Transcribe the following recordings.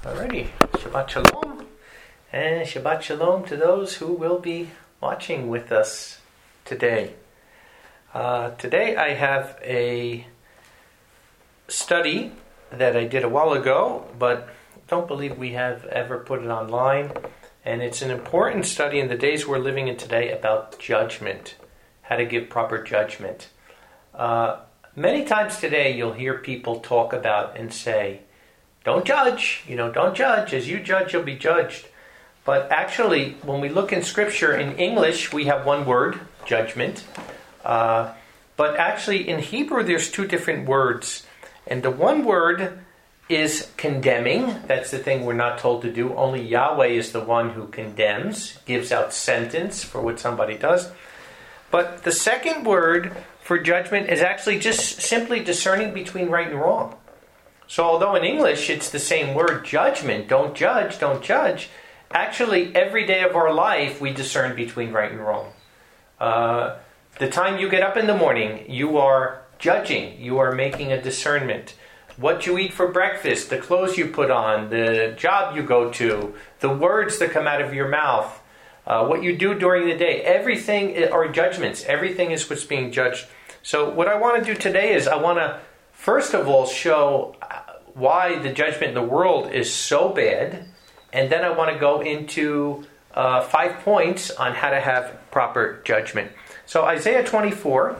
Alrighty, Shabbat Shalom, and Shabbat Shalom to those who will be watching with us today. Today I have a study that I did a while ago, but don't believe we have ever put it online. And it's an important study in the days we're living in today about judgment, how to give proper judgment. Many times today you'll hear people talk about and say, don't judge, don't judge. As you judge, you'll be judged. But actually, when we look in Scripture, in English, we have one word, judgment. But actually, in Hebrew, there's two different words. And the one word is condemning. That's the thing we're not told to do. Only Yahweh is the one who condemns, gives out sentence for what somebody does. But the second word for judgment is actually just simply discerning between right and wrong. So although in English it's the same word, judgment, don't judge, actually every day of our life we discern between right and wrong. The time you get up in the morning, you are judging, you are making a discernment. What you eat for breakfast, the clothes you put on, the job you go to, the words that come out of your mouth, what you do during the day, everything are judgments. Everything is what's being judged. So what I want to do today is I want to first of all show why the judgment in the world is so bad, and then I want to go into 5 points on how to have proper judgment. So Isaiah 24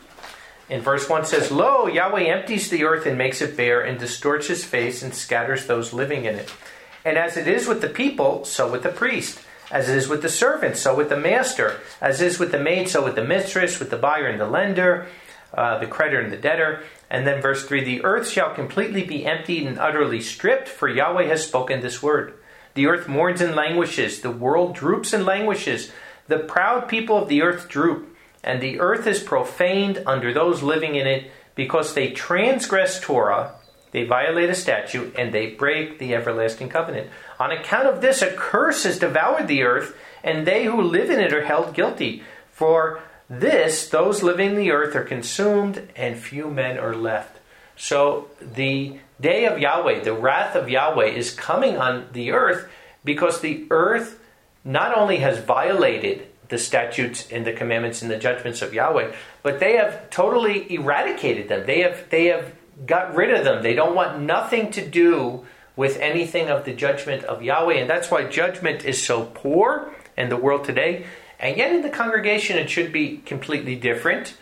in verse 1 says, Lo, Yahweh empties the earth and makes it bare, and distorts his face and scatters those living in it. And as it is with the people, so with the priest. As it is with the servant, so with the master. As it is with the maid, so with the mistress, with the buyer and the lender, the creditor and the debtor. And then verse 3, the earth shall completely be emptied and utterly stripped, for Yahweh has spoken this word. The earth mourns and languishes, the world droops and languishes. The proud people of the earth droop, and the earth is profaned under those living in it, because they transgress Torah, they violate a statute, and they break the everlasting covenant. On account of this, a curse has devoured the earth, and they who live in it are held guilty. For this, those living in the earth are consumed, and few men are left. So the day of Yahweh, the wrath of Yahweh, is coming on the earth because the earth not only has violated the statutes and the commandments and the judgments of Yahweh, but they have totally eradicated them. They have got rid of them. They don't want nothing to do with anything of the judgment of Yahweh. And that's why judgment is so poor in the world today. And yet in the congregation it should be completely different.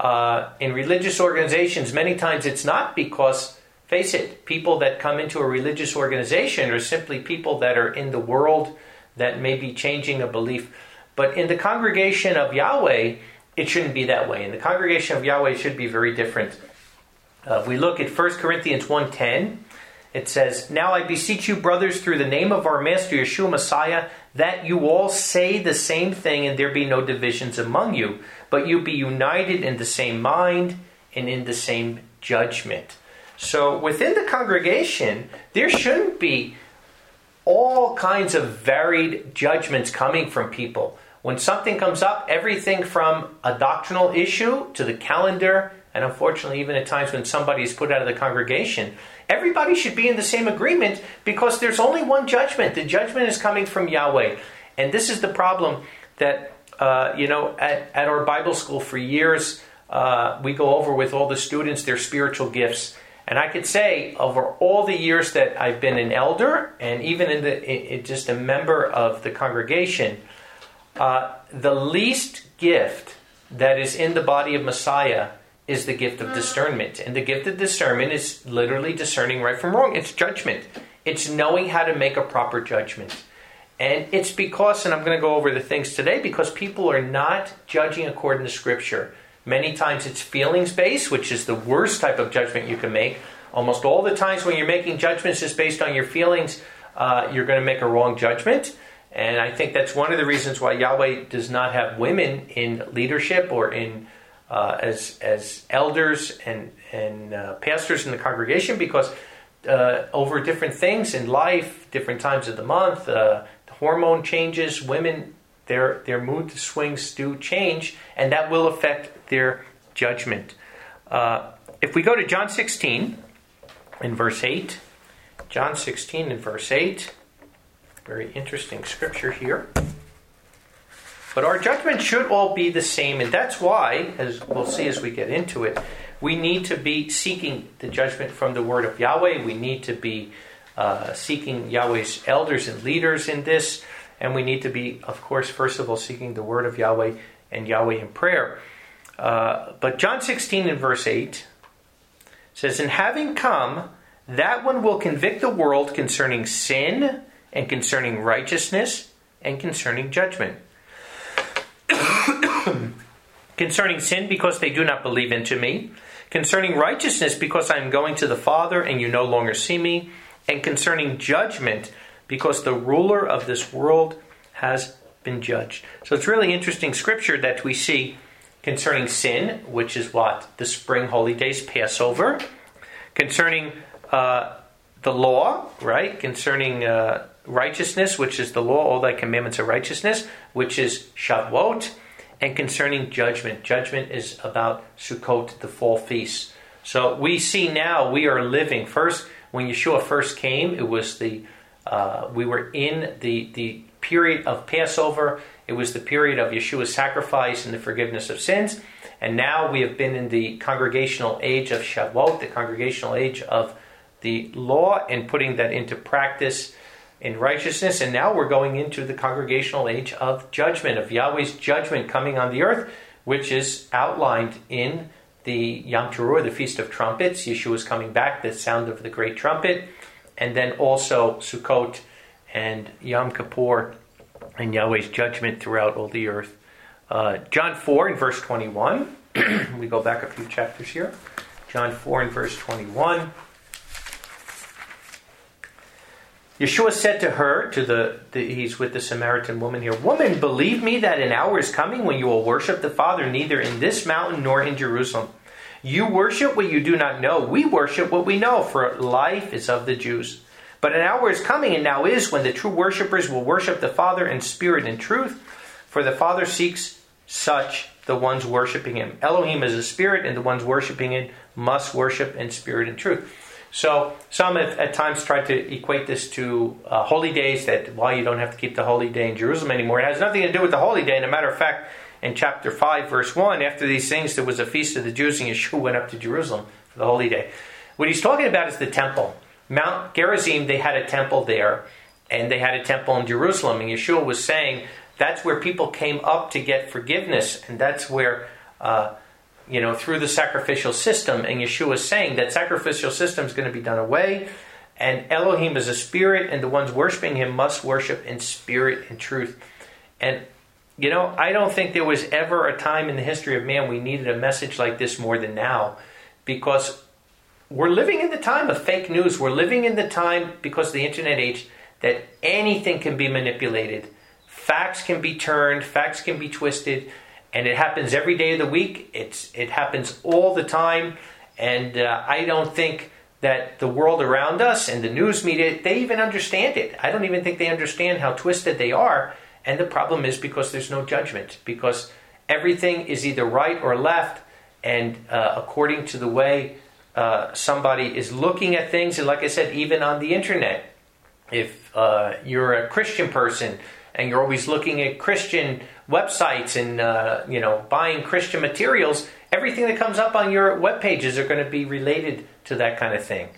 In religious organizations, many times it's not because, face it, people that come into a religious organization are simply people that are in the world that may be changing a belief. But in the congregation of Yahweh, it shouldn't be that way. In the congregation of Yahweh, it should be very different. If we look at 1 Corinthians 1:10, it says, Now I beseech you, brothers, through the name of our Master Yeshua Messiah, that you all say the same thing, and there be no divisions among you, but you be united in the same mind and in the same judgment. So within the congregation, there shouldn't be all kinds of varied judgments coming from people. When something comes up, everything from a doctrinal issue to the calendar, and unfortunately even at times when somebody is put out of the congregation, everybody should be in the same agreement because there's only one judgment. The judgment is coming from Yahweh. And this is the problem that, at our Bible school for years, we go over with all the students their spiritual gifts. And I could say over all the years that I've been an elder and even in just a member of the congregation, the least gift that is in the body of Messiah is the gift of discernment. And the gift of discernment is literally discerning right from wrong. It's judgment. It's knowing how to make a proper judgment. And it's because, and I'm going to go over the things today, because people are not judging according to Scripture. Many times it's feelings-based, which is the worst type of judgment you can make. Almost all the times when you're making judgments just based on your feelings, you're going to make a wrong judgment. And I think that's one of the reasons why Yahweh does not have women in leadership or in as elders and pastors in the congregation, because over different things in life, different times of the month, the hormone changes, women, their mood swings do change, and that will affect their judgment. If we go to John 16 in verse 8, John 16 and verse 8. Very interesting scripture here. But our judgment should all be the same, and that's why, as we'll see as we get into it, we need to be seeking the judgment from the word of Yahweh. We need to be seeking Yahweh's elders and leaders in this, and we need to be, of course, first of all, seeking the word of Yahweh and Yahweh in prayer. But John 16 and verse 8 says, "And having come, that one will convict the world concerning sin and concerning righteousness and concerning judgment. Concerning sin, because they do not believe into me. Concerning righteousness, because I am going to the Father and you no longer see me. And concerning judgment, because the ruler of this world has been judged." So it's really interesting scripture that we see concerning sin, which is what? The spring holy days, Passover. Concerning the law, right? Concerning righteousness, which is the law, all thy commandments are righteousness, which is Shavuot. And concerning judgment. Judgment is about Sukkot, the fall feast. So we see now we are living. First, when Yeshua first came, it was we were in the period of Passover. It was the period of Yeshua's sacrifice and the forgiveness of sins. And now we have been in the congregational age of Shavuot, the congregational age of the law, and putting that into practice in righteousness. And now we're going into the congregational age of judgment, of Yahweh's judgment coming on the earth, which is outlined in the Yom Teruah, the Feast of Trumpets. Yeshua is coming back, the sound of the great trumpet. And then also Sukkot and Yom Kippur and Yahweh's judgment throughout all the earth. John 4 and verse 21. We go back a few chapters here. John 4 and verse 21. Yeshua said to her, he's with the Samaritan woman here, "Woman, believe me that an hour is coming when you will worship the Father neither in this mountain nor in Jerusalem. You worship what you do not know. We worship what we know, for life is of the Jews. But an hour is coming, and now is, when the true worshippers will worship the Father in spirit and truth. For the Father seeks such, the ones worshiping Him. Elohim is a spirit, and the ones worshiping Him must worship in spirit and truth." So some have at times tried to equate this to holy days, that why you don't have to keep the holy day in Jerusalem anymore. It has nothing to do with the holy day. And a matter of fact, in chapter 5, verse 1, after these things, there was a feast of the Jews, and Yeshua went up to Jerusalem for the holy day. What he's talking about is the temple. Mount Gerizim, they had a temple there, and they had a temple in Jerusalem. And Yeshua was saying that's where people came up to get forgiveness, and that's where through the sacrificial system. And Yeshua is saying that sacrificial system is going to be done away. And Elohim is a spirit, and the ones worshiping Him must worship in spirit and truth. And, I don't think there was ever a time in the history of man we needed a message like this more than now. Because we're living in the time of fake news. We're living in the time, because of the internet age, that anything can be manipulated. Facts can be turned. Facts can be twisted. And it happens every day of the week. It happens all the time. And I don't think that the world around us and the news media, they even understand it. I don't even think they understand how twisted they are. And the problem is because there's no judgment. Because everything is either right or left. And according to the way somebody is looking at things. And like I said, even on the internet, if you're a Christian person and you're always looking at Christian websites and buying Christian materials, everything that comes up on your web pages are going to be related to that kind of thing.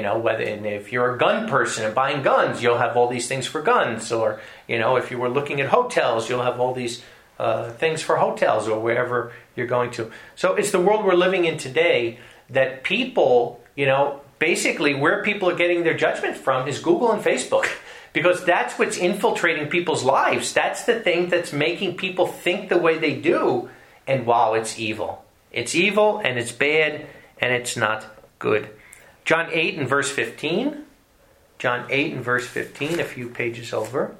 If you're a gun person and buying guns, you'll have all these things for guns. Or if you were looking at hotels, you'll have all these things for hotels or wherever you're going to. So it's the world we're living in today that people, basically where people are getting their judgment from is Google and Facebook. Because that's what's infiltrating people's lives. That's the thing that's making people think the way they do. And wow, it's evil. It's evil, and it's bad, and it's not good. John 8 and verse 15. John 8 and verse 15, a few pages over.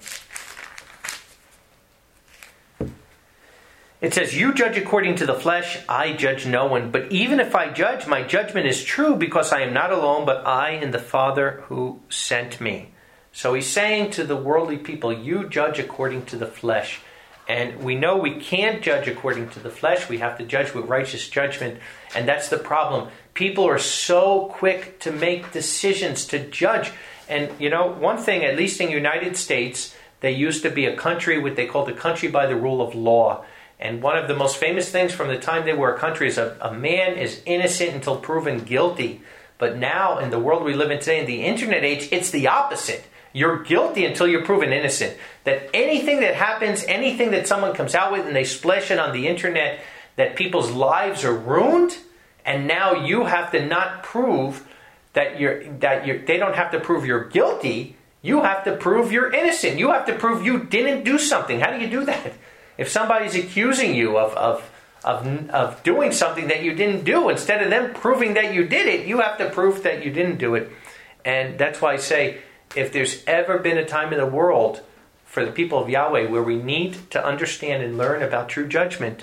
It says, "You judge according to the flesh, I judge no one. But even if I judge, my judgment is true, because I am not alone, but I and the Father who sent me." So he's saying to the worldly people, you judge according to the flesh. And we know we can't judge according to the flesh. We have to judge with righteous judgment. And that's the problem. People are so quick to make decisions, to judge. And, one thing, at least in the United States, they used to be a country, what they called a country by the rule of law. And one of the most famous things from the time they were a country is a man is innocent until proven guilty. But now, in the world we live in today, in the internet age, it's the opposite. You're guilty until you're proven innocent. That anything that happens, anything that someone comes out with and they splash it on the internet, that people's lives are ruined, and now you have to not prove that they don't have to prove you're guilty. You have to prove you're innocent. You have to prove you didn't do something. How do you do that? If somebody's accusing you of doing something that you didn't do, instead of them proving that you did it, you have to prove that you didn't do it. And that's why I say, if there's ever been a time in the world for the people of Yahweh where we need to understand and learn about true judgment,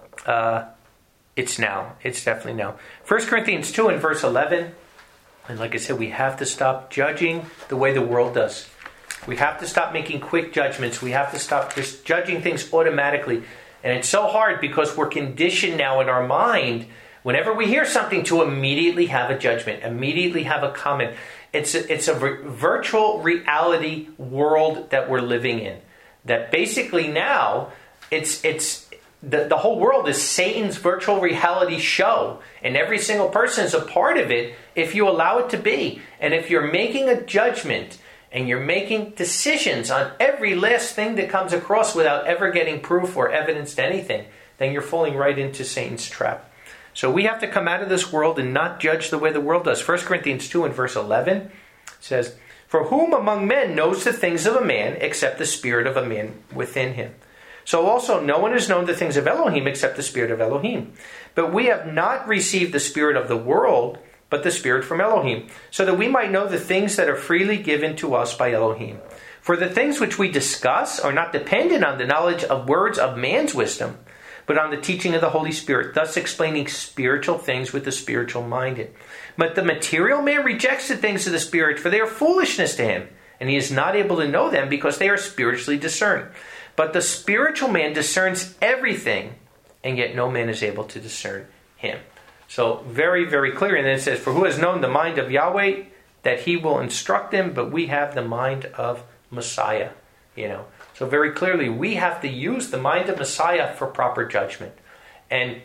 it's now. It's definitely now. 1 Corinthians 2 and verse 11. And like I said, we have to stop judging the way the world does. We have to stop making quick judgments. We have to stop just judging things automatically. And it's so hard because we're conditioned now in our mind, whenever we hear something, to immediately have a judgment, immediately have a comment. It's a virtual reality world that we're living in. That basically now, the whole world is Satan's virtual reality show. And every single person is a part of it if you allow it to be. And if you're making a judgment and you're making decisions on every last thing that comes across without ever getting proof or evidence to anything, then you're falling right into Satan's trap. So we have to come out of this world and not judge the way the world does. 1 Corinthians 2 and verse 11 says, "For whom among men knows the things of a man except the spirit of a man within him? So also no one has known the things of Elohim except the spirit of Elohim. But we have not received the spirit of the world, but the spirit from Elohim, so that we might know the things that are freely given to us by Elohim. For the things which we discuss are not dependent on the knowledge of words of man's wisdom, but on the teaching of the Holy Spirit, thus explaining spiritual things with the spiritual minded. But the material man rejects the things of the Spirit, for they are foolishness to him, and he is not able to know them because they are spiritually discerned. But the spiritual man discerns everything, and yet no man is able to discern him." So very, very clear. And then it says, "For who has known the mind of Yahweh, that he will instruct him, but we have the mind of Messiah." So very clearly, we have to use the mind of Messiah for proper judgment. And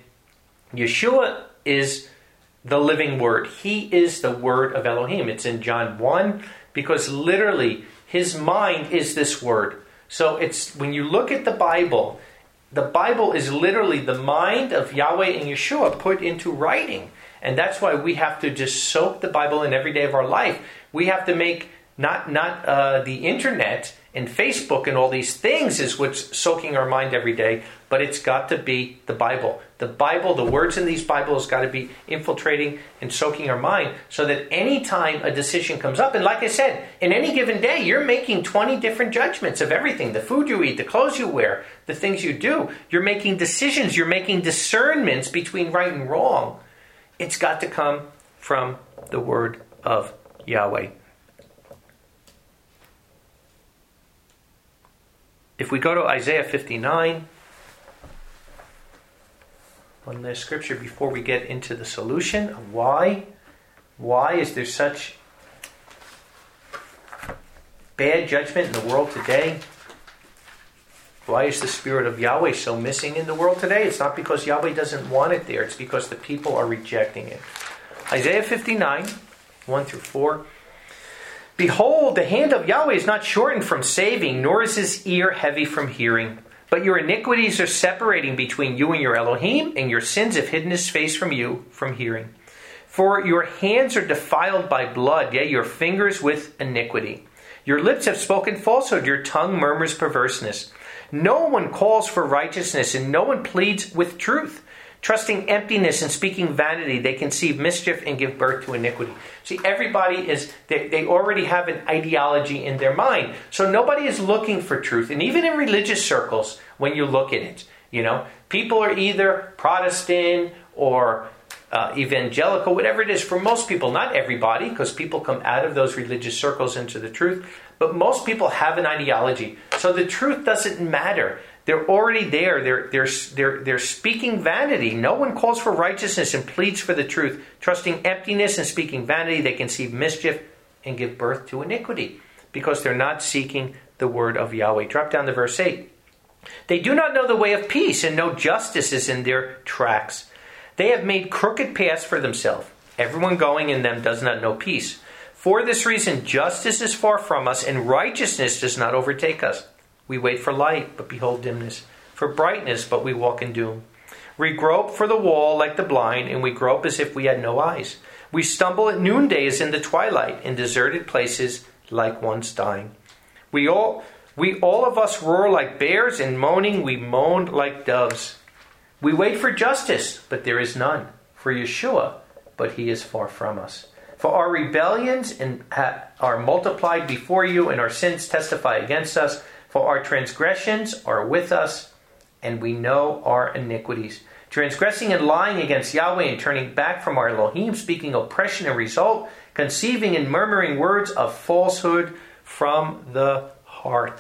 Yeshua is the living word. He is the word of Elohim. It's in John 1, because literally his mind is this word. So it's when you look at the Bible is literally the mind of Yahweh and Yeshua put into writing. And that's why we have to just soak the Bible in every day of our life. We have to make not the internet and Facebook and all these things is what's soaking our mind every day, but it's got to be the Bible. The Bible, the words in these Bibles got to be infiltrating and soaking our mind, so that any time a decision comes up, and like I said, in any given day, you're making 20 different judgments of everything. The food you eat, the clothes you wear, the things you do. You're making decisions. You're making discernments between right and wrong. It's got to come from the word of Yahweh. If we go to Isaiah 59, one last scripture before we get into the solution of why is there such bad judgment in the world today? Why is the spirit of Yahweh so missing in the world today? It's not because Yahweh doesn't want it there. It's because the people are rejecting it. Isaiah 59, 1 through 4. "Behold, the hand of Yahweh is not shortened from saving, nor is his ear heavy from hearing. But your iniquities are separating between you and your Elohim, and your sins have hidden his face from you from hearing. For your hands are defiled by blood, yea, your fingers with iniquity. Your lips have spoken falsehood, your tongue murmurs perverseness. No one calls for righteousness, and no one pleads with truth. Trusting emptiness and speaking vanity, they conceive mischief and give birth to iniquity." See, everybody they already have an ideology in their mind. So nobody is looking for truth. And even in religious circles, when you look at it, people are either Protestant or evangelical, whatever it is. For most people, not everybody, because people come out of those religious circles into the truth. But most people have an ideology. So the truth doesn't matter. They're already there. They're speaking vanity. No one calls for righteousness and pleads for the truth. Trusting emptiness and speaking vanity, they conceive mischief and give birth to iniquity, because they're not seeking the word of Yahweh. Drop down to verse 8. They do not know the way of peace, and no justice is in their tracks. They have made crooked paths for themselves. Everyone going in them does not know peace. For this reason, justice is far from us, and righteousness does not overtake us. We wait for light, but behold dimness. For brightness, but we walk in doom. We grope for the wall like the blind, and we grope as if we had no eyes. We stumble at noonday as in the twilight, in deserted places like one's dying. We all of us roar like bears, and moaning we moan like doves. We wait for justice, but there is none. For Yeshua, but he is far from us. For our rebellions are multiplied before you, and our sins testify against us. For our transgressions are with us, and we know our iniquities. Transgressing and lying against Yahweh, and turning back from our Elohim, speaking oppression and result, conceiving and murmuring words of falsehood from the heart.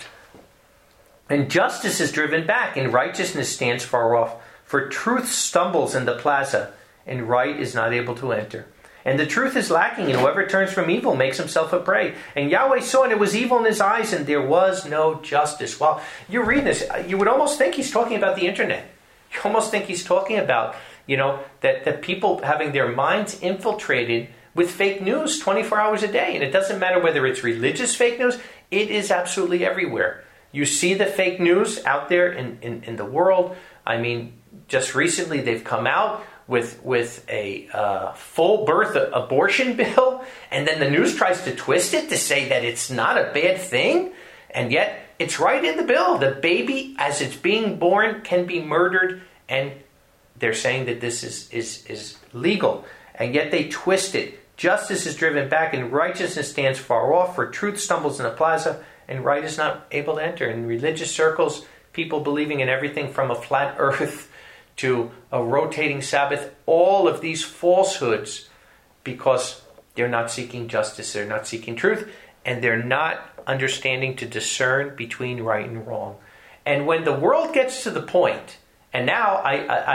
And justice is driven back, and righteousness stands far off. For truth stumbles in the plaza, and right is not able to enter. And the truth is lacking, and whoever turns from evil makes himself a prey. And Yahweh saw, and it was evil in his eyes, and there was no justice. Well, you read this, you would almost think he's talking about the internet. You almost think he's talking about, that people having their minds infiltrated with fake news 24 hours a day. And it doesn't matter whether it's religious fake news, it is absolutely everywhere. You see the fake news out there in the world. I mean, just recently they've come out with a full birth abortion bill, and then the news tries to twist it to say that it's not a bad thing, and yet it's right in the bill. The baby, as it's being born, can be murdered, and they're saying that this is legal, and yet they twist it. Justice is driven back, and righteousness stands far off, for truth stumbles in the plaza, and right is not able to enter. In religious circles, people believing in everything from a flat earth to a rotating Sabbath, all of these falsehoods, because they're not seeking justice, they're not seeking truth, and they're not understanding to discern between right and wrong. And when the world gets to the point, and now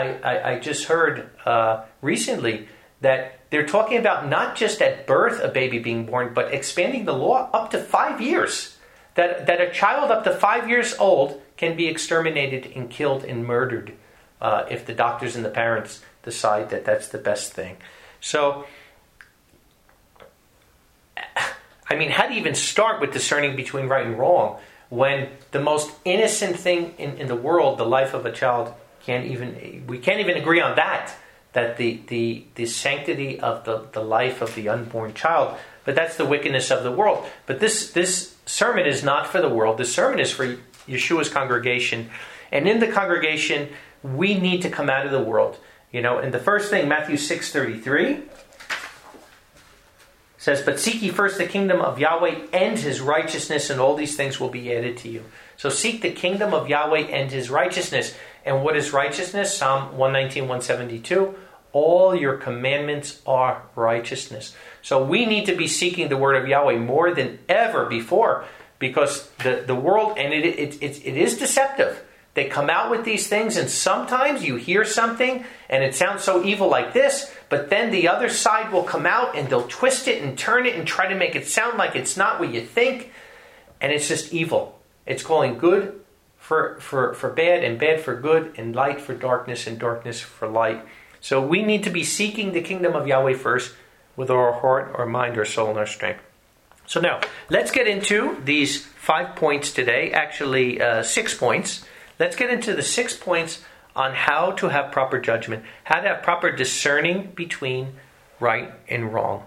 I just heard recently that they're talking about not just at birth a baby being born, but expanding the law up to 5 years. That a child up to 5 years old can be exterminated and killed and murdered if the doctors and the parents decide that that's the best thing. So, I mean, how do you even start with discerning between right and wrong when the most innocent thing in the world, the life of a child, we can't even agree on that the sanctity of the life of the unborn child, but that's the wickedness of the world. But this sermon is not for the world. This sermon is for Yeshua's congregation. And in the congregation, we need to come out of the world. And the first thing, Matthew 6:33 says, "But seek ye first the kingdom of Yahweh and his righteousness, and all these things will be added to you." So seek the kingdom of Yahweh and his righteousness. And what is righteousness? Psalm 119, 172. All your commandments are righteousness. So we need to be seeking the word of Yahweh more than ever before, because the world, and it is deceptive. They come out with these things, and sometimes you hear something and it sounds so evil like this, but then the other side will come out and they'll twist it and turn it and try to make it sound like it's not what you think, and it's just evil. It's calling good for bad, and bad for good, and light for darkness, and darkness for light. So we need to be seeking the kingdom of Yahweh first with our heart, our mind, our soul, and our strength. So now, let's get into these 5 points today, actually 6 points. Let's get into the 6 points on how to have proper judgment, how to have proper discerning between right and wrong.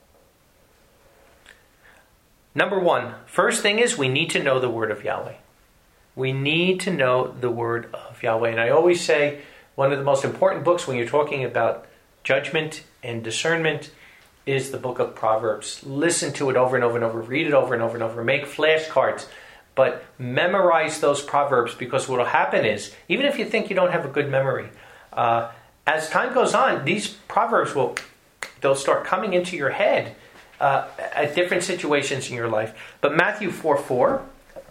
Number 1, first thing is we need to know the word of Yahweh. We need to know the word of Yahweh. And I always say one of the most important books when you're talking about judgment and discernment is the book of Proverbs. Listen to it over and over and over. Read it over and over and over. Make flashcards. But memorize those Proverbs, because what will happen is, even if you think you don't have a good memory, as time goes on, these Proverbs they'll start coming into your head at different situations in your life. But Matthew 4:4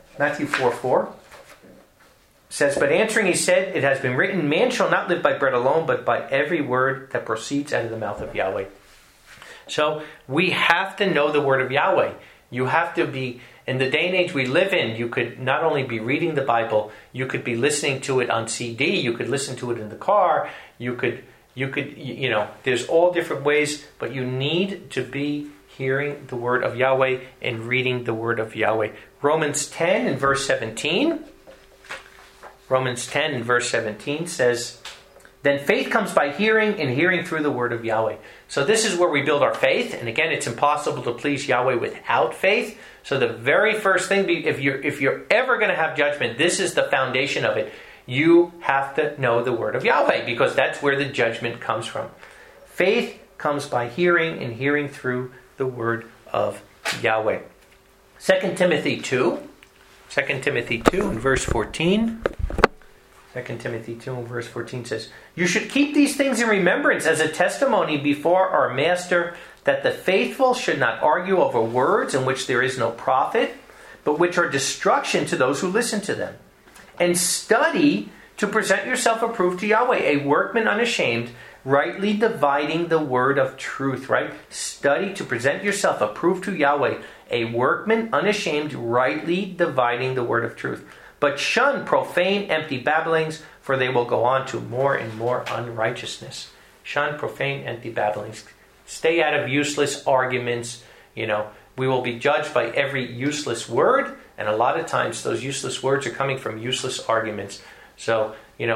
says, "But answering he said, it has been written, man shall not live by bread alone, but by every word that proceeds out of the mouth of Yahweh." So we have to know the word of Yahweh. You have to be, in the day and age we live in, you could not only be reading the Bible, you could be listening to it on CD, you could listen to it in the car, you could, there's all different ways, but you need to be hearing the word of Yahweh and reading the word of Yahweh. Romans 10 and verse 17. Romans 10 and verse 17 says, then faith comes by hearing, and hearing through the word of Yahweh. So this is where we build our faith. And again, it's impossible to please Yahweh without faith. So the very first thing, if you're ever going to have judgment, this is the foundation of it. You have to know the word of Yahweh, because that's where the judgment comes from. Faith comes by hearing, and hearing through the word of Yahweh. 2 Timothy 2 in verse 14. 2 Timothy 2 and verse 14 says, you should keep these things in remembrance as a testimony before our Master, that the faithful should not argue over words in which there is no profit, but which are destruction to those who listen to them. And study to present yourself approved to Yahweh, a workman unashamed, rightly dividing the word of truth, right? Study to present yourself approved to Yahweh, a workman unashamed, rightly dividing the word of truth. But shun profane, empty babblings, for they will go on to more and more unrighteousness. Shun profane, empty babblings. Stay out of useless arguments. We will be judged by every useless word, and a lot of times those useless words are coming from useless arguments. So,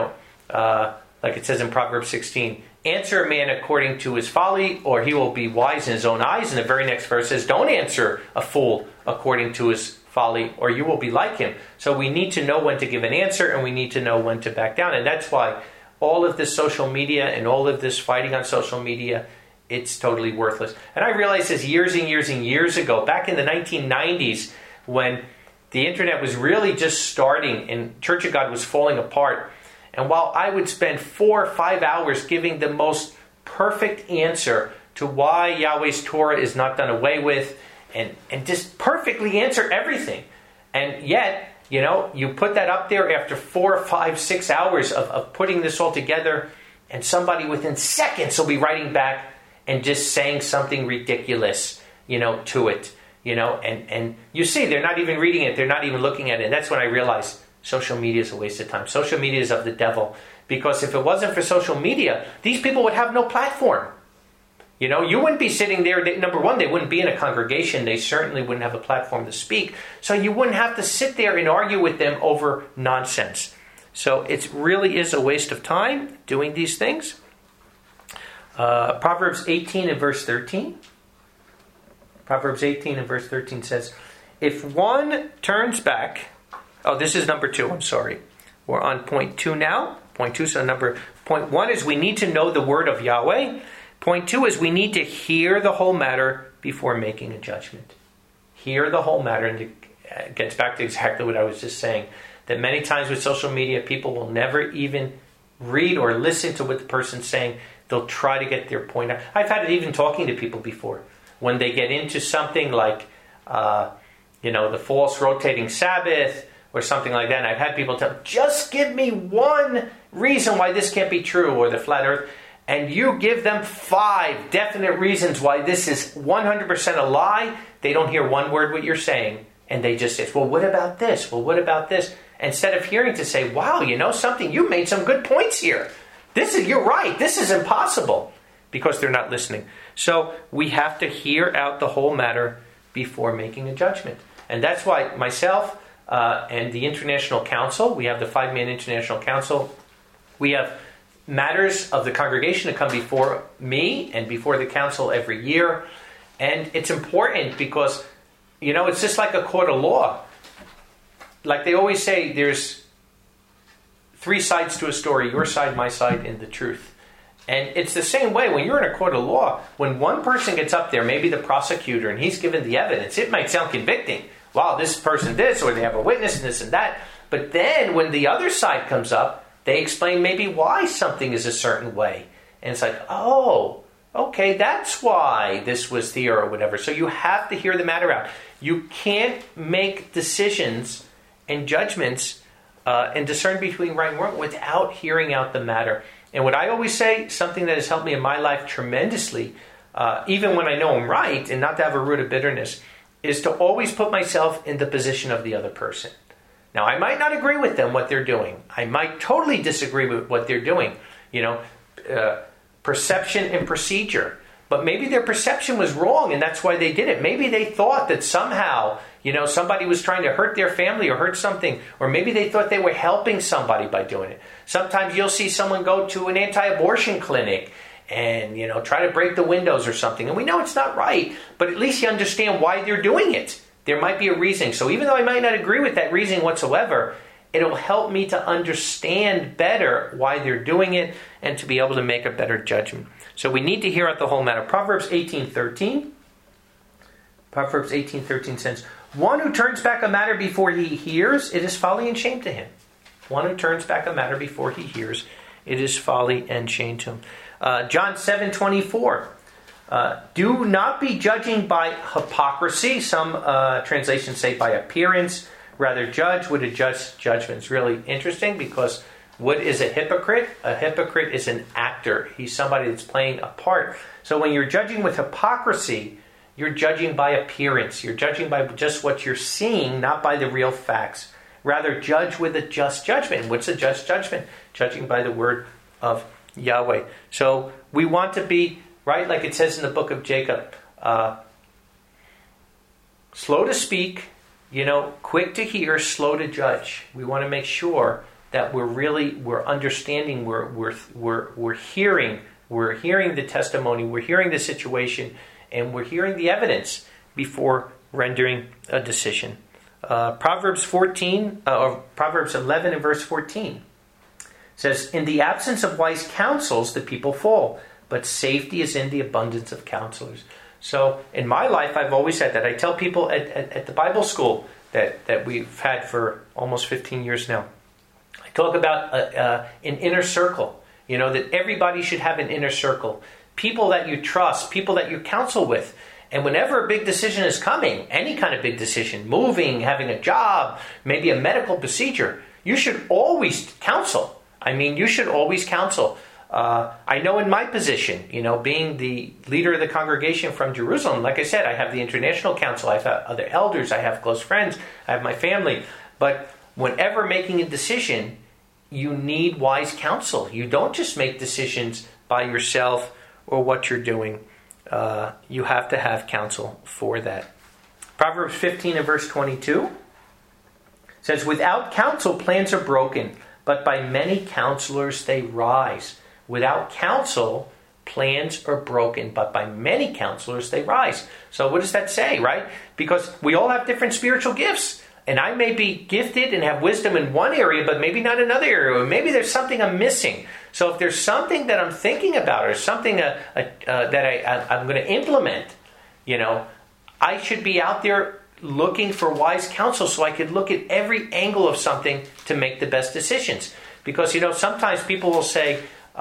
like it says in Proverbs 16, answer a man according to his folly, or he will be wise in his own eyes. And the very next verse says, don't answer a fool according to his folly, or you will be like him. So we need to know when to give an answer, and we need to know when to back down. And that's why all of this social media and all of this fighting on social media, it's totally worthless. And I realized this years and years and years ago, back in the 1990s, when the internet was really just starting and Church of God was falling apart. And while I would spend 4 or 5 hours giving the most perfect answer to why Yahweh's Torah is not done away with, and just perfectly answer everything. And yet, you put that up there after 4, 5, 6 hours of putting this all together, and somebody within seconds will be writing back and just saying something ridiculous, to it. And you see, they're not even reading it, they're not even looking at it. And that's when I realized social media is a waste of time. Social media is of the devil. Because if it wasn't for social media, these people would have no platform. You wouldn't be sitting there. Number one, they wouldn't be in a congregation. They certainly wouldn't have a platform to speak. So you wouldn't have to sit there and argue with them over nonsense. So it really is a waste of time doing these things. Proverbs 18 and verse 13. Proverbs 18 and verse 13 says, if one turns back... Oh, this is number 2. I'm sorry. We're on point 2 now. Point 2. So point 1 is we need to know the word of Yahweh. Point 2 is we need to hear the whole matter before making a judgment. Hear the whole matter. And it gets back to exactly what I was just saying. That many times with social media, people will never even read or listen to what the person's saying. They'll try to get their point out. I've had it even talking to people before. When they get into something like, the false rotating Sabbath or something like that. And I've had people tell, just give me one reason why this can't be true, or the flat earth. And you give them 5 definite reasons why this is 100% a lie. They don't hear one word what you're saying. And they just say, well, what about this? Well, what about this? Instead of hearing to say, wow, something, you made some good points here. You're right. This is impossible. Because they're not listening. So we have to hear out the whole matter before making a judgment. And that's why myself and the International Council, we have the 5-man International Council, we have matters of the congregation to come before me and before the council every year. And it's important because, it's just like a court of law. Like they always say, there's 3 sides to a story, your side, my side, and the truth. And it's the same way when you're in a court of law. When one person gets up there, maybe the prosecutor, and he's given the evidence, it might sound convicting. Wow, this person this, or they have a witness and this and that. But then when the other side comes up, they explain maybe why something is a certain way. And it's like, oh, okay, that's why this was here or whatever. So you have to hear the matter out. You can't make decisions and judgments and discern between right and wrong without hearing out the matter. And what I always say, something that has helped me in my life tremendously, even when I know I'm right, and not to have a root of bitterness, is to always put myself in the position of the other person. Now, I might not agree with them, what they're doing. I might totally disagree with what they're doing. Perception and procedure. But maybe their perception was wrong, and that's why they did it. Maybe they thought that somehow, somebody was trying to hurt their family or hurt something. Or maybe they thought they were helping somebody by doing it. Sometimes you'll see someone go to an anti-abortion clinic and, try to break the windows or something. And we know it's not right, but at least you understand why they're doing it. There might be a reason. So even though I might not agree with that reason whatsoever, it'll help me to understand better why they're doing it and to be able to make a better judgment. So we need to hear out the whole matter. Proverbs 18:13. Proverbs 18:13 says, "One who turns back a matter before he hears, it is folly and shame to him." One who turns back a matter before he hears, it is folly and shame to him. John 7:24. Do not be judging by hypocrisy. Some translations say by appearance. Rather judge with a just judgment. It's really interesting because what is a hypocrite? A hypocrite is an actor. He's somebody that's playing a part. So when you're judging with hypocrisy, you're judging by appearance. You're judging by just what you're seeing, not by the real facts. Rather judge with a just judgment. What's a just judgment? Judging by the word of Yahweh. So we want to be, right, like it says in the book of Jacob, slow to speak, quick to hear, slow to judge. We want to make sure that we're understanding, we're hearing the testimony, we're hearing the situation, and we're hearing the evidence before rendering a decision. Proverbs 11 and verse 14 says, "In the absence of wise counsels, the people fall, but safety is in the abundance of counselors." So in my life, I've always said that. I tell people at the Bible school that we've had for almost 15 years now. I talk about an inner circle, that everybody should have an inner circle. People that you trust, people that you counsel with. And whenever a big decision is coming, any kind of big decision, moving, having a job, maybe a medical procedure, you should always counsel. You should always counsel. I know in my position, being the leader of the congregation from Jerusalem, like I said, I have the International Council, I have other elders, I have close friends, I have my family. But whenever making a decision, you need wise counsel. You don't just make decisions by yourself or what you're doing. You have to have counsel for that. Proverbs 15 and verse 22 says, "Without counsel plans are broken, but by many counselors they rise." Without counsel, plans are broken, but by many counselors they rise. So what does that say, right? Because we all have different spiritual gifts. And I may be gifted and have wisdom in one area, but maybe not another area. Or maybe there's something I'm missing. So if there's something that I'm thinking about or something that I'm going to implement, I should be out there looking for wise counsel so I could look at every angle of something to make the best decisions. Because, sometimes people will say,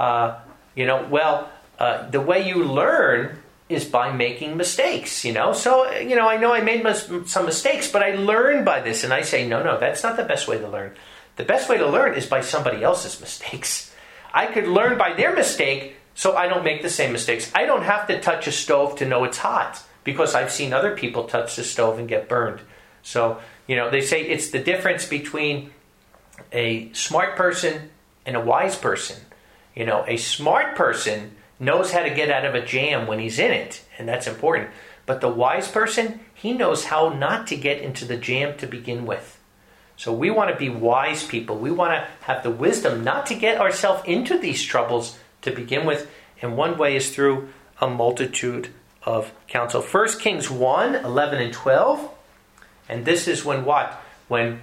the way you learn is by making mistakes, So, I know I made some mistakes, but I learned by this. And I say, no, that's not the best way to learn. The best way to learn is by somebody else's mistakes. I could learn by their mistake so I don't make the same mistakes. I don't have to touch a stove to know it's hot because I've seen other people touch the stove and get burned. So, they say it's the difference between a smart person and a wise person. A smart person knows how to get out of a jam when he's in it, and that's important. But the wise person, he knows how not to get into the jam to begin with. So we want to be wise people. We want to have the wisdom not to get ourselves into these troubles to begin with. And one way is through a multitude of counsel. 1 Kings 1, 11 and 12. And this is when what? When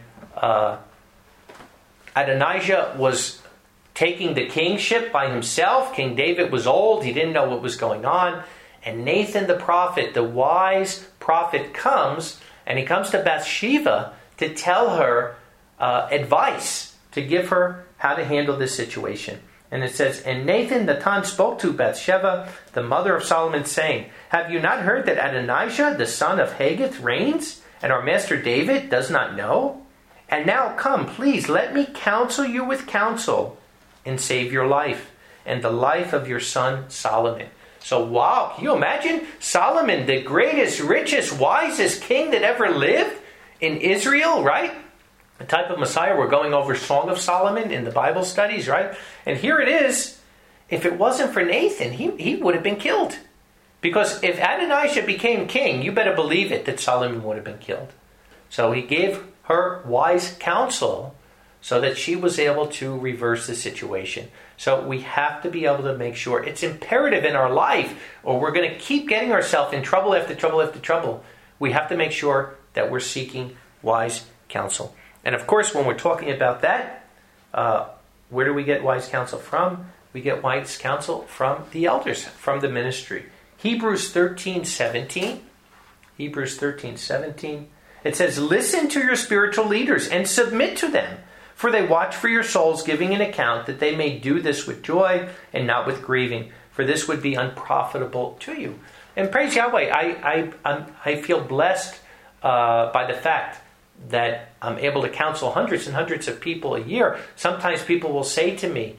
Adonijah was taking the kingship by himself. King David was old. He didn't know what was going on. And Nathan the prophet, the wise prophet, comes. And he comes to Bathsheba to tell her advice, to give her how to handle this situation. And it says, "And Nathan the Ton spoke to Bathsheba, the mother of Solomon, saying, Have you not heard that Adonijah, the son of Haggith, reigns, and our master David does not know? And now come, please, let me counsel you with counsel, and save your life, and the life of your son Solomon." So wow, can you imagine Solomon, the greatest, richest, wisest king that ever lived in Israel, right? The type of Messiah. We're going over Song of Solomon in the Bible studies, right? And here it is. If it wasn't for Nathan, he would have been killed. Because if Adonijah became king, you better believe it that Solomon would have been killed. So he gave her wise counsel so that she was able to reverse the situation. So we have to be able to make sure, it's imperative in our life, or we're going to keep getting ourselves in trouble after trouble after trouble. We have to make sure that we're seeking wise counsel. And of course, when we're talking about that, where do we get wise counsel from? We get wise counsel from the elders, from the ministry. Hebrews 13:17. Hebrews 13:17. It says, "Listen to your spiritual leaders and submit to them, for they watch for your souls, giving an account that they may do this with joy and not with grieving, for this would be unprofitable to you." And praise Yahweh, I feel blessed by the fact that I'm able to counsel hundreds and hundreds of people a year. Sometimes people will say to me,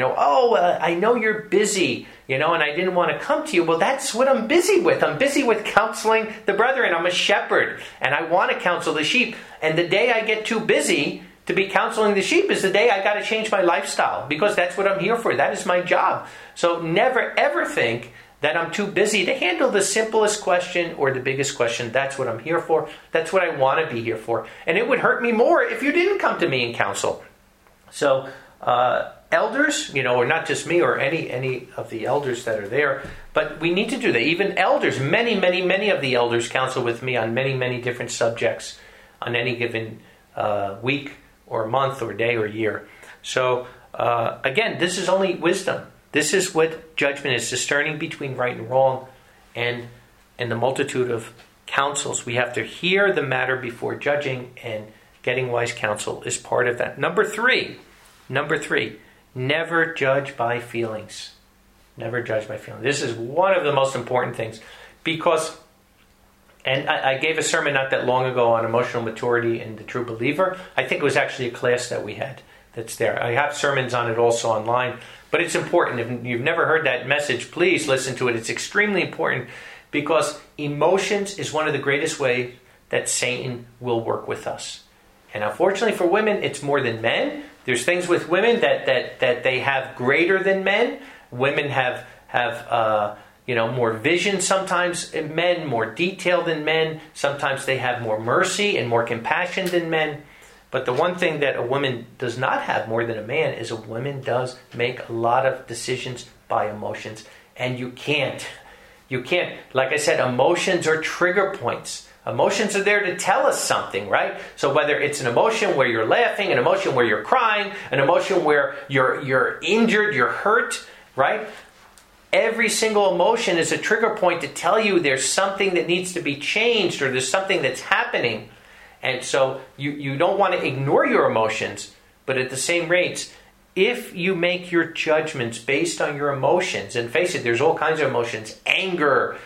I know you're busy, and I didn't want to come to you. Well, that's what I'm busy with. I'm busy with counseling the brethren. I'm a shepherd, and I want to counsel the sheep. And the day I get too busy to be counseling the sheep is the day I got to change my lifestyle, because that's what I'm here for. That is my job. So never, ever think that I'm too busy to handle the simplest question or the biggest question. That's what I'm here for. That's what I want to be here for. And it would hurt me more if you didn't come to me and counsel. So elders, or not just me or any of the elders that are there, but we need to do that. Even elders, many of the elders counsel with me on many different subjects on any given week or month or day or year. So again, this is only wisdom. This is what judgment is, discerning between right and wrong, and the multitude of counsels. We have to hear the matter before judging, and getting wise counsel is part of that. Number three, never judge by feelings. Never judge by feelings. This is one of the most important things, because, and I gave a sermon not that long ago on emotional maturity in the true believer. I think it was actually a class that we had that's there. I have sermons on it also online. But it's important. If you've never heard that message, please listen to it. It's extremely important, because emotions is one of the greatest ways that Satan will work with us. And unfortunately for women, it's more than men. There's things with women that they have greater than men. Women have more vision sometimes in men, more detail than men. Sometimes they have more mercy and more compassion than men. But the one thing that a woman does not have more than a man is a woman does make a lot of decisions by emotions. And you can't. Like I said, emotions are trigger points. Emotions are there to tell us something, right? So whether it's an emotion where you're laughing, an emotion where you're crying, an emotion where you're injured, you're hurt, right? Every single emotion is a trigger point to tell you there's something that needs to be changed, or there's something that's happening. And so you don't want to ignore your emotions, but at the same rates, if you make your judgments based on your emotions, and face it, there's all kinds of emotions, anger,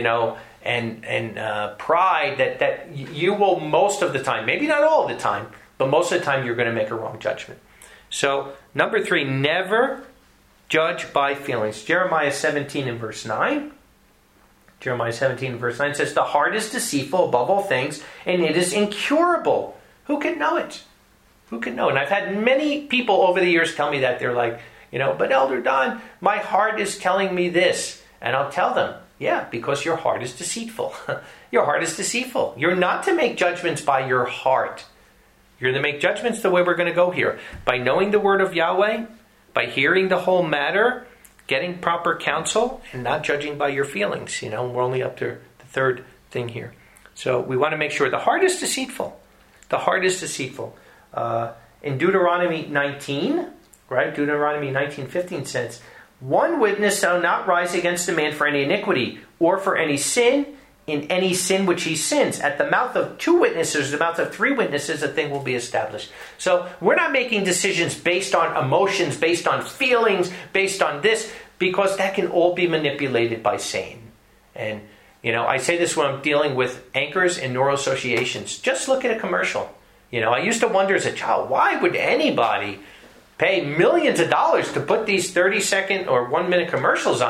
and pride, that you will most of the time, maybe not all the time, but most of the time you're going to make a wrong judgment. So number 3, never judge by feelings. Jeremiah 17 and verse 9. Jeremiah 17 verse 9 says, "The heart is deceitful above all things, and it is incurable. Who can know it?" Who can know? And I've had many people over the years tell me that. They're like, "But Elder Don, my heart is telling me this." And I'll tell them, yeah, because your heart is deceitful. Your heart is deceitful. You're not to make judgments by your heart. You're to make judgments the way we're going to go here. By knowing the word of Yahweh, by hearing the whole matter, getting proper counsel, and not judging by your feelings. We're only up to the third thing here. So we want to make sure the heart is deceitful. The heart is deceitful. In Deuteronomy 19, right? Deuteronomy 19:15 says, "One witness shall not rise against a man for any iniquity, or for any sin, in any sin which he sins. At the mouth of 2 witnesses, the mouth of 3 witnesses, a thing will be established." So we're not making decisions based on emotions, based on feelings, based on this, because that can all be manipulated by Satan. And, I say this when I'm dealing with anchors and neuroassociations. Just look at a commercial. I used to wonder as a child, why would anybody pay millions of dollars to put these 30-second or 1-minute commercials on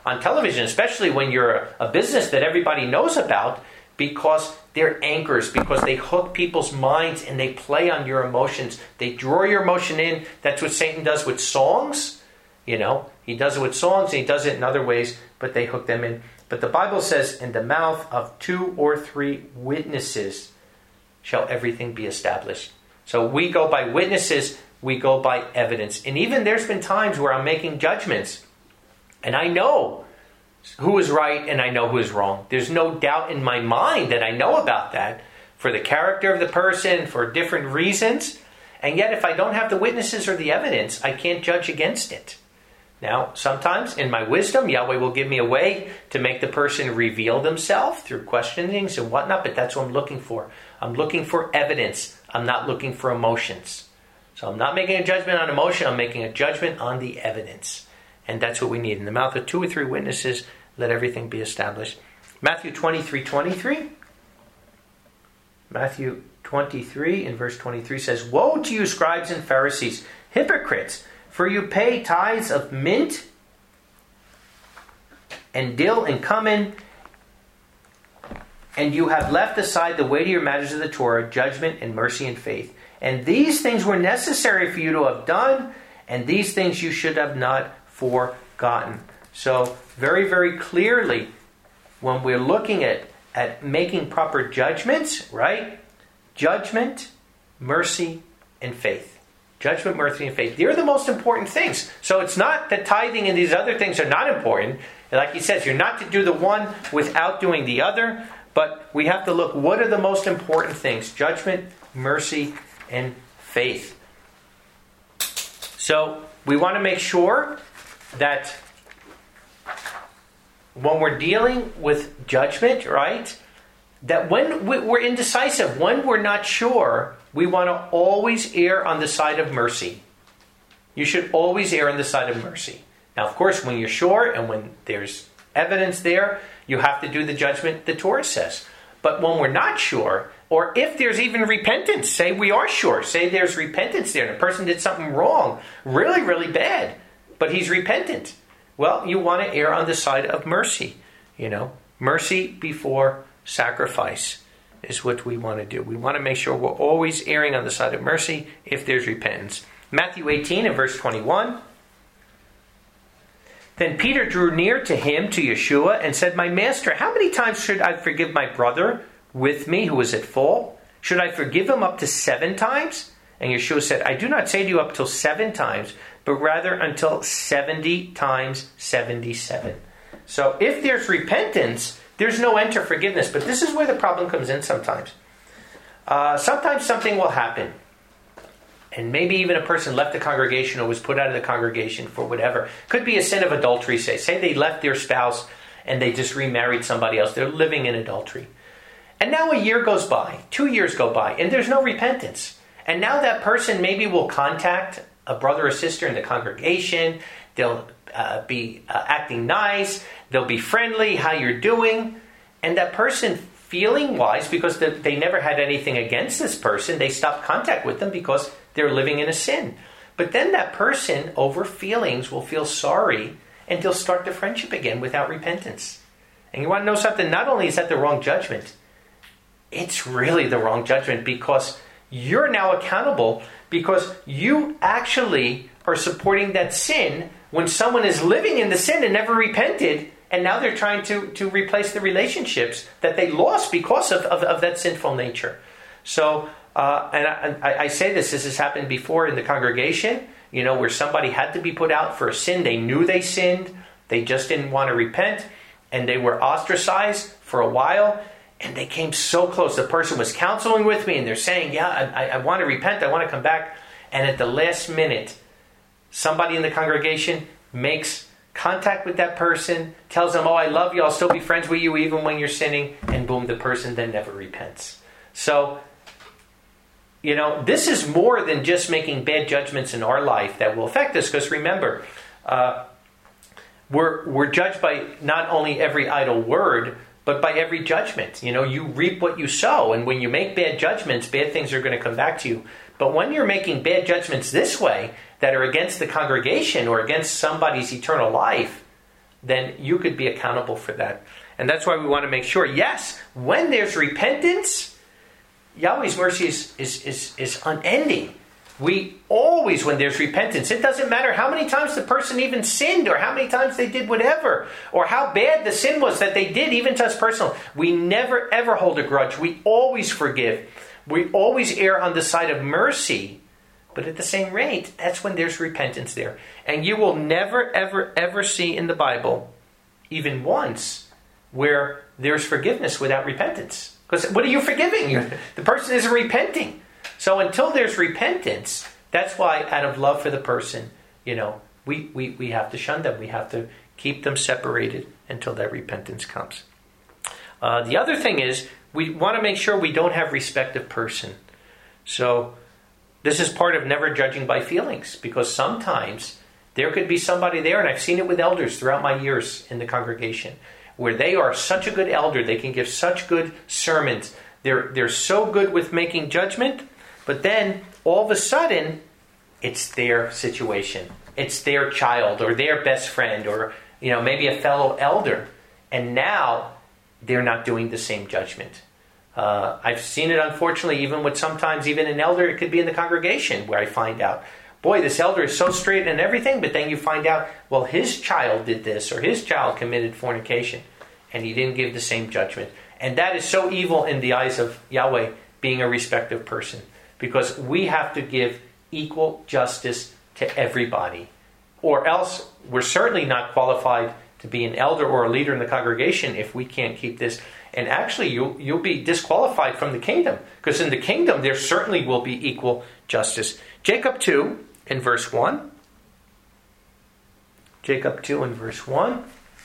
on television, especially when you're a business that everybody knows about, because they're anchors, because they hook people's minds and they play on your emotions. They draw your emotion in. That's what Satan does with songs. He does it with songs and he does it in other ways, but they hook them in. But the Bible says, in the mouth of 2 or 3 witnesses shall everything be established. So we go by witnesses, we go by evidence. And even there's been times where I'm making judgments, and I know who is right and I know who is wrong. There's no doubt in my mind that I know about that, for the character of the person, for different reasons. And yet if I don't have the witnesses or the evidence, I can't judge against it. Now, sometimes in my wisdom, Yahweh will give me a way to make the person reveal themselves through questionings and whatnot, but that's what I'm looking for. I'm looking for evidence. I'm not looking for emotions. So I'm not making a judgment on emotion, I'm making a judgment on the evidence. And that's what we need. In the mouth of 2 or 3 witnesses, let everything be established. Matthew 23:23. Matthew 23 in verse 23 says, "Woe to you, scribes and Pharisees, hypocrites! For you pay tithes of mint and dill and cumin, and you have left aside the weightier matters of the Torah, judgment and mercy and faith. And these things were necessary for you to have done, and these things you should have not forgotten." So very, very clearly, when we're looking at making proper judgments, right? Judgment, mercy, and faith. Judgment, mercy, and faith. They're the most important things. So it's not that tithing and these other things are not important. Like he says, you're not to do the one without doing the other. But we have to look, what are the most important things? Judgment, mercy, and faith. So we want to make sure that when we're dealing with judgment, right, that when we're indecisive, when we're not sure, we want to always err on the side of mercy. You should always err on the side of mercy. Now, of course, when you're sure and when there's evidence there, you have to do the judgment the Torah says. But when we're not sure, or if there's even repentance, say we are sure, say there's repentance there, and a person did something wrong, really, really bad, but he's repentant. Well, you want to err on the side of mercy. Mercy before sacrifice is what we want to do. We want to make sure we're always erring on the side of mercy if there's repentance. Matthew 18 and verse 21. Then Peter drew near to him, to Yeshua, and said, "My master, how many times should I forgive my brother with me who is at fault? Should I forgive him up to 7 times? And Yeshua said, "I do not say to you up till 7 times, but rather until 70 times 77. So if there's repentance, there's no end to forgiveness. But this is where the problem comes in sometimes. Sometimes something will happen. And maybe even a person left the congregation or was put out of the congregation for whatever. Could be a sin of adultery, say. Say they left their spouse and they just remarried somebody else. They're living in adultery. And now a year goes by, 2 years go by, and there's no repentance. And now that person maybe will contact a brother or sister in the congregation. They'll be acting nice. They'll be friendly. How you're doing? And that person, feeling wise, because they never had anything against this person, they stop contact with them because they're living in a sin. But then that person, over feelings, will feel sorry and they'll start the friendship again without repentance. And you want to know something? Not only is that the wrong judgment, it's really the wrong judgment, because you're now accountable, because you actually are supporting that sin when someone is living in the sin and never repented, and now they're trying to replace the relationships that they lost because of that sinful nature. So, and I say this has happened before in the congregation, where somebody had to be put out for a sin. They knew they sinned. They just didn't want to repent, and they were ostracized for a while. And they came so close. The person was counseling with me, and they're saying, yeah, I want to repent. I want to come back. And at the last minute, somebody in the congregation makes contact with that person, tells them, oh, I love you. I'll still be friends with you even when you're sinning. And boom, the person then never repents. So, this is more than just making bad judgments in our life that will affect us. Because remember, we're judged by not only every idle word, but by every judgment. You reap what you sow. And when you make bad judgments, bad things are going to come back to you. But when you're making bad judgments this way, that are against the congregation or against somebody's eternal life, then you could be accountable for that. And that's why we want to make sure, yes, when there's repentance, Yahweh's mercy is unending. We always, when there's repentance, it doesn't matter how many times the person even sinned or how many times they did whatever or how bad the sin was that they did, even to us personally. We never ever hold a grudge. We always forgive. We always err on the side of mercy. But at the same rate, that's when there's repentance there. And you will never ever ever see in the Bible, even once, where there's forgiveness without repentance. Because what are you forgiving? The person isn't repenting. So until there's repentance, that's why out of love for the person, we have to shun them. We have to keep them separated until that repentance comes. The other thing is, we want to make sure we don't have respect of person. So this is part of never judging by feelings, because sometimes there could be somebody there, and I've seen it with elders throughout my years in the congregation, where they are such a good elder, they can give such good sermons, they're so good with making judgment, but then all of a sudden it's their situation, it's their child or their best friend or maybe a fellow elder, and now they're not doing the same judgment. I've seen it, unfortunately, even with sometimes even an elder, it could be in the congregation, where I find out, boy, this elder is so straight and everything, but then you find out, well, his child did this, or his child committed fornication, and he didn't give the same judgment. And that is so evil in the eyes of Yahweh, being a respective person, because we have to give equal justice to everybody, or else we're certainly not qualified to be an elder or a leader in the congregation if we can't keep this. And actually, you'll be disqualified from the kingdom, because in the kingdom there certainly will be equal justice. Jacob 2 in verse 1. Jacob 2 in verse 1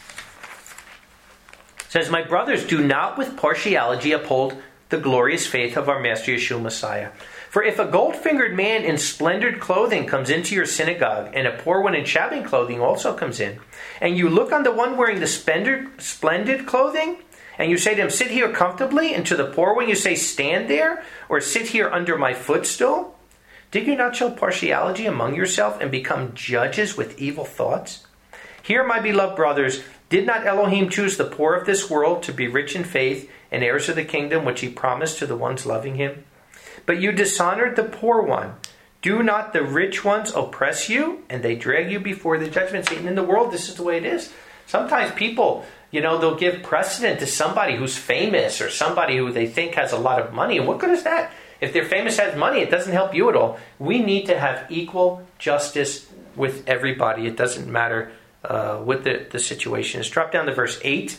says, "My brothers, do not with partiality uphold the glorious faith of our Master Yeshua Messiah. For if a gold-fingered man in splendid clothing comes into your synagogue, and a poor one in shabby clothing also comes in, and you look on the one wearing the splendid clothing, and you say to him, 'Sit here comfortably,' and to the poor one you say, 'Stand there,' or 'Sit here under my footstool'? Did you not show partiality among yourself and become judges with evil thoughts? Here, my beloved brothers, did not Elohim choose the poor of this world to be rich in faith and heirs of the kingdom which he promised to the ones loving him? But you dishonored the poor one. Do not the rich ones oppress you, and they drag you before the judgment seat?" And in the world, this is the way it is. Sometimes people, they'll give precedent to somebody who's famous or somebody who they think has a lot of money. And what good is that? If they're famous, has money, it doesn't help you at all. We need to have equal justice with everybody. It doesn't matter what the situation is. Drop down to verse 8.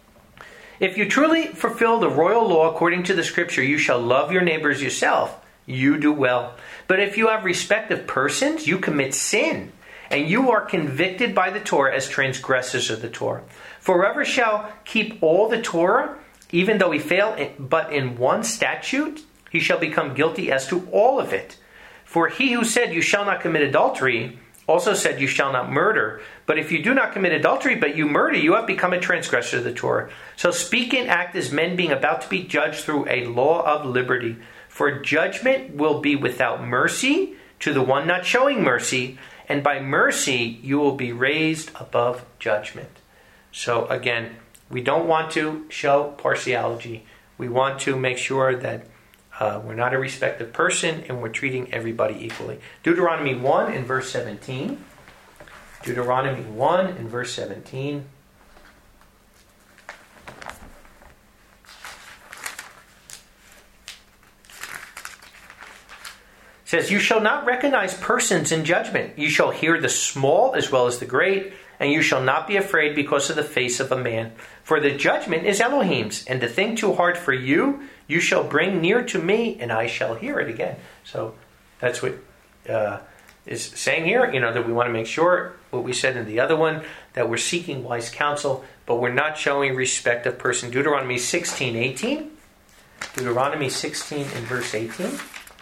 "If you truly fulfill the royal law according to the scripture, you shall love your neighbors yourself. You do well. But if you have respect of persons, you commit sin, and you are convicted by the Torah as transgressors of the Torah. For whoever shall keep all the Torah, even though he fail but in one statute, he shall become guilty as to all of it. For he who said, 'You shall not commit adultery,' also said, 'You shall not murder.' But if you do not commit adultery, but you murder, you have become a transgressor of the Torah. So speak and act as men being about to be judged through a law of liberty. For judgment will be without mercy to the one not showing mercy, and by mercy you will be raised above judgment." So again, we don't want to show partiality. We want to make sure that we're not a respective person and we're treating everybody equally. Deuteronomy 1 in verse 17. Deuteronomy 1 in verse 17. It says, "You shall not recognize persons in judgment. You shall hear the small as well as the great, and you shall not be afraid because of the face of a man. For the judgment is Elohim's, and the thing too hard for you, you shall bring near to me, and I shall hear it again." So that's what is saying here, that we want to make sure, what we said in the other one, that we're seeking wise counsel, but we're not showing respect of person. Deuteronomy 16:18. Deuteronomy 16 in verse 18.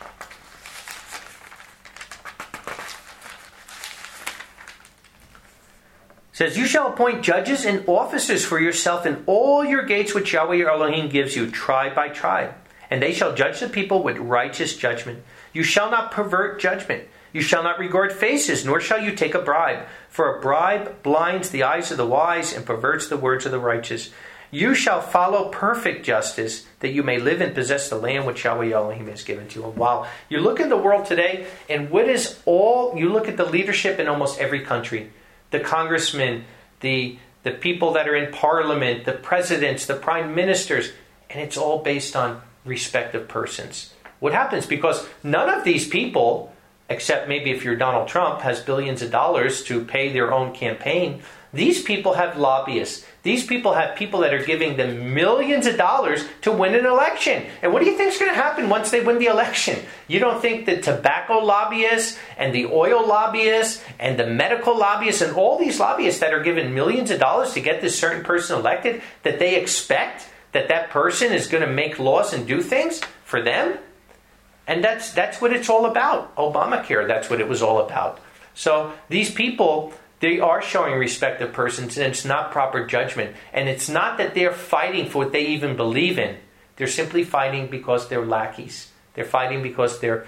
It says, "You shall appoint judges and officers for yourself in all your gates which Yahweh your Elohim gives you, tribe by tribe. And they shall judge the people with righteous judgment. You shall not pervert judgment. You shall not regard faces, nor shall you take a bribe. For a bribe blinds the eyes of the wise and perverts the words of the righteous. You shall follow perfect justice, that you may live and possess the land which Yahweh Elohim has given to you. And while you look at the world today, and you look at the leadership in almost every country, the congressmen, the people that are in parliament, the presidents, the prime ministers, and it's all based on respect of persons. What happens? Because none of these people, except maybe if you're Donald Trump, has billions of dollars to pay their own campaign. These people have lobbyists. These people have people that are giving them millions of dollars to win an election. And what do you think is going to happen once they win the election? You don't think the tobacco lobbyists and the oil lobbyists and the medical lobbyists and all these lobbyists that are given millions of dollars to get this certain person elected, that they expect that person is going to make laws and do things for them? And that's what it's all about. Obamacare, that's what it was all about. So these people, they are showing respect of persons, and it's not proper judgment. And it's not that they're fighting for what they even believe in. They're simply fighting because they're lackeys. They're fighting because they're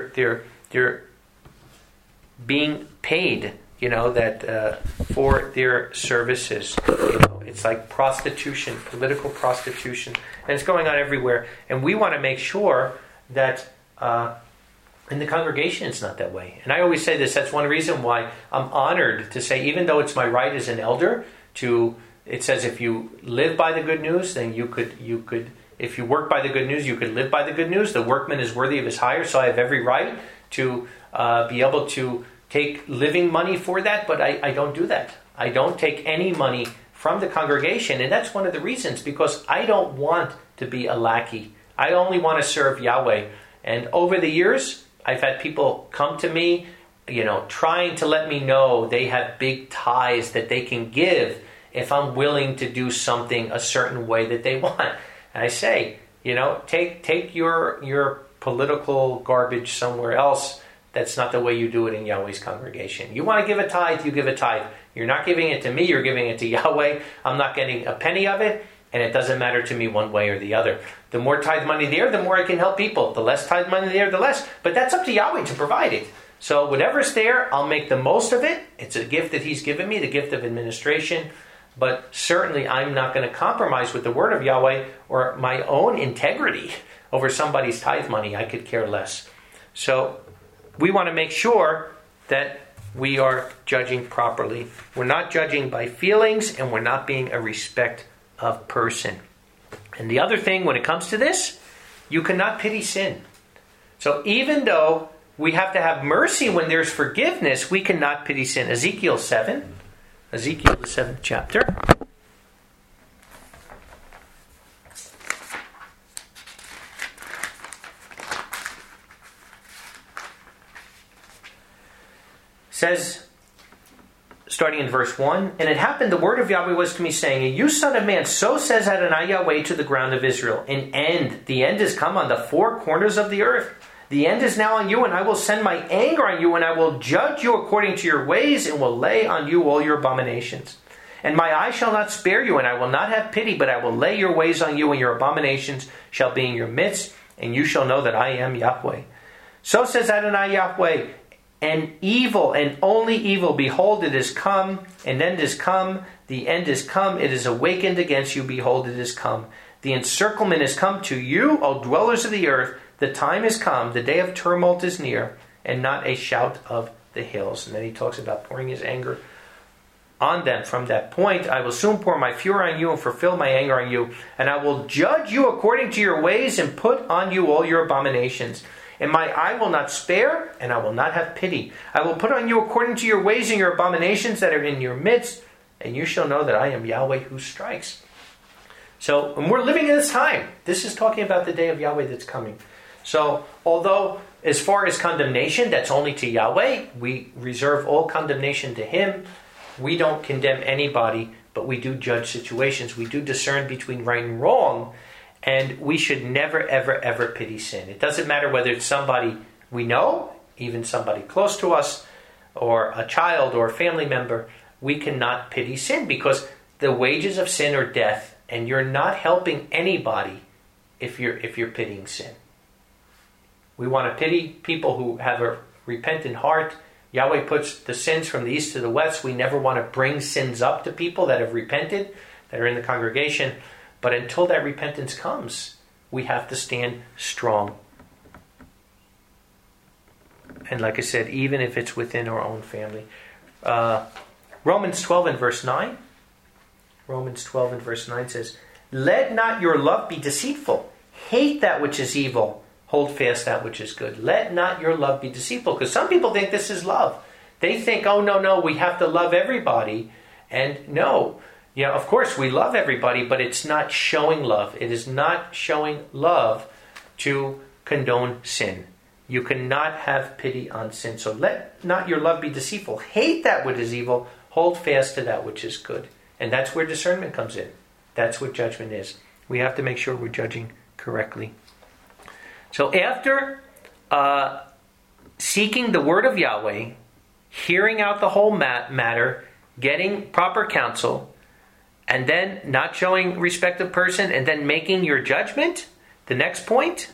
being paid, for their services. It's like prostitution, political prostitution, and it's going on everywhere. And we want to make sure that in the congregation it's not that way. And I always say this, that's one reason why I'm honored to say, even though it's my right as an elder it says if you live by the good news, then you could, if you work by the good news, you could live by the good news. The workman is worthy of his hire, so I have every right to be able to take living money for that, but I don't do that. I don't take any money from the congregation, and that's one of the reasons, because I don't want to be a lackey. I only want to serve Yahweh. And over the years, I've had people come to me, trying to let me know they have big ties that they can give if I'm willing to do something a certain way that they want. And I say, take your political garbage somewhere else. That's not the way you do it in Yahweh's congregation. You want to give a tithe, you give a tithe. You're not giving it to me, you're giving it to Yahweh. I'm not getting a penny of it, and it doesn't matter to me one way or the other. The more tithe money there, the more I can help people. The less tithe money there, the less. But that's up to Yahweh to provide it. So whatever's there, I'll make the most of it. It's a gift that He's given me, the gift of administration. But certainly I'm not going to compromise with the word of Yahweh or my own integrity over somebody's tithe money. I could care less. So we want to make sure that we are judging properly. We're not judging by feelings, and we're not being a respect of person. And the other thing when it comes to this, you cannot pity sin. So even though we have to have mercy when there's forgiveness, we cannot pity sin. Ezekiel the 7th chapter. Says, starting in verse 1, and it happened, the word of Yahweh was to me, saying, You son of man, so says Adonai Yahweh to the ground of Israel, the end is come on the four corners of the earth. The end is now on you, and I will send my anger on you, and I will judge you according to your ways, and will lay on you all your abominations. And my eye shall not spare you, and I will not have pity, but I will lay your ways on you, and your abominations shall be in your midst, and you shall know that I am Yahweh. So says Adonai Yahweh, and evil, and only evil, behold, it is come, an end is come, the end is come, it is awakened against you, behold, it is come. The encirclement is come to you, O dwellers of the earth, the time is come, the day of tumult is near, and not a shout of the hills. And then he talks about pouring his anger on them. From that point, I will soon pour my fury on you and fulfill my anger on you, and I will judge you according to your ways and put on you all your abominations. And my eye will not spare, and I will not have pity. I will put on you according to your ways and your abominations that are in your midst, and you shall know that I am Yahweh who strikes. So, when we're living in this time, this is talking about the day of Yahweh that's coming. So, although as far as condemnation, that's only to Yahweh, we reserve all condemnation to Him. We don't condemn anybody, but we do judge situations. We do discern between right and wrong. And we should never, ever, ever pity sin. It doesn't matter whether it's somebody we know, even somebody close to us, or a child or a family member. We cannot pity sin because the wages of sin are death, and you're not helping anybody if you're pitying sin. We want to pity people who have a repentant heart. Yahweh puts the sins from the east to the west. We never want to bring sins up to people that have repented, that are in the congregation. But until that repentance comes, we have to stand strong. And like I said, even if it's within our own family. Romans 12 and verse 9. Romans 12 and verse 9 says, "Let not your love be deceitful. Hate that which is evil. Hold fast that which is good." Let not your love be deceitful. Because some people think this is love. They think, oh, no, we have to love everybody. And no. Yeah, of course we love everybody, but it's not showing love. It is not showing love to condone sin. You cannot have pity on sin. So let not your love be deceitful. Hate that which is evil. Hold fast to that which is good. And that's where discernment comes in. That's what judgment is. We have to make sure we're judging correctly. So after seeking the word of Yahweh, hearing out the whole matter, getting proper counsel, and then not showing respect of person, and then making your judgment, the next point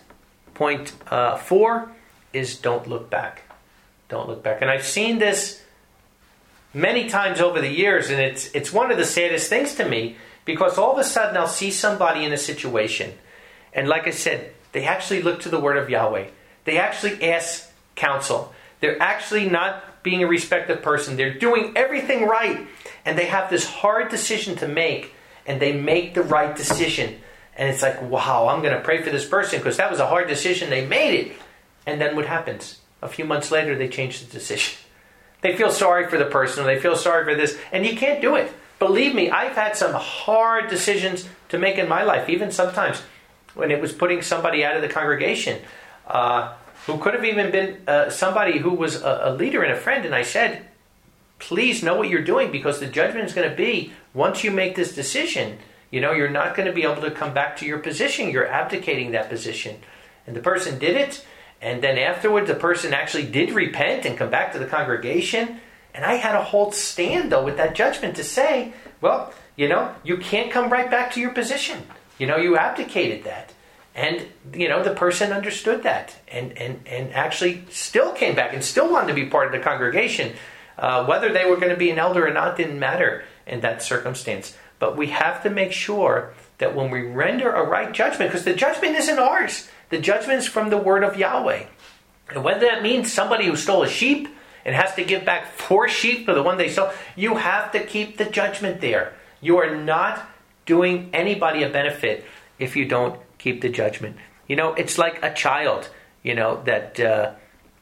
4, is don't look back. Don't look back. And I've seen this many times over the years, and it's one of the saddest things to me, because all of a sudden I'll see somebody in a situation, and like I said, they actually look to the word of Yahweh. They actually ask counsel. They're actually not being a respected person. They're doing everything right, and they have this hard decision to make, and they make the right decision. And it's like, wow, I'm going to pray for this person because that was a hard decision. They made it. And then what happens? A few months later, they change the decision. They feel sorry for the person, or they feel sorry for this, and you can't do it. Believe me, I've had some hard decisions to make in my life, even sometimes when it was putting somebody out of the congregation, who could have even been somebody who was a leader and a friend. And I said, please know what you're doing, because the judgment is going to be, once you make this decision, you're not going to be able to come back to your position. You're abdicating that position. And the person did it. And then afterwards, the person actually did repent and come back to the congregation. And I had a whole stand, though, with that judgment to say, well, you can't come right back to your position. You abdicated that. And, the person understood that and actually still came back and still wanted to be part of the congregation. Whether they were going to be an elder or not didn't matter in that circumstance. But we have to make sure that when we render a right judgment, because the judgment isn't ours. The judgment is from the word of Yahweh. And whether that means somebody who stole a sheep and has to give back 4 sheep for the one they stole, you have to keep the judgment there. You are not doing anybody a benefit if you don't keep the judgment. It's like a child, that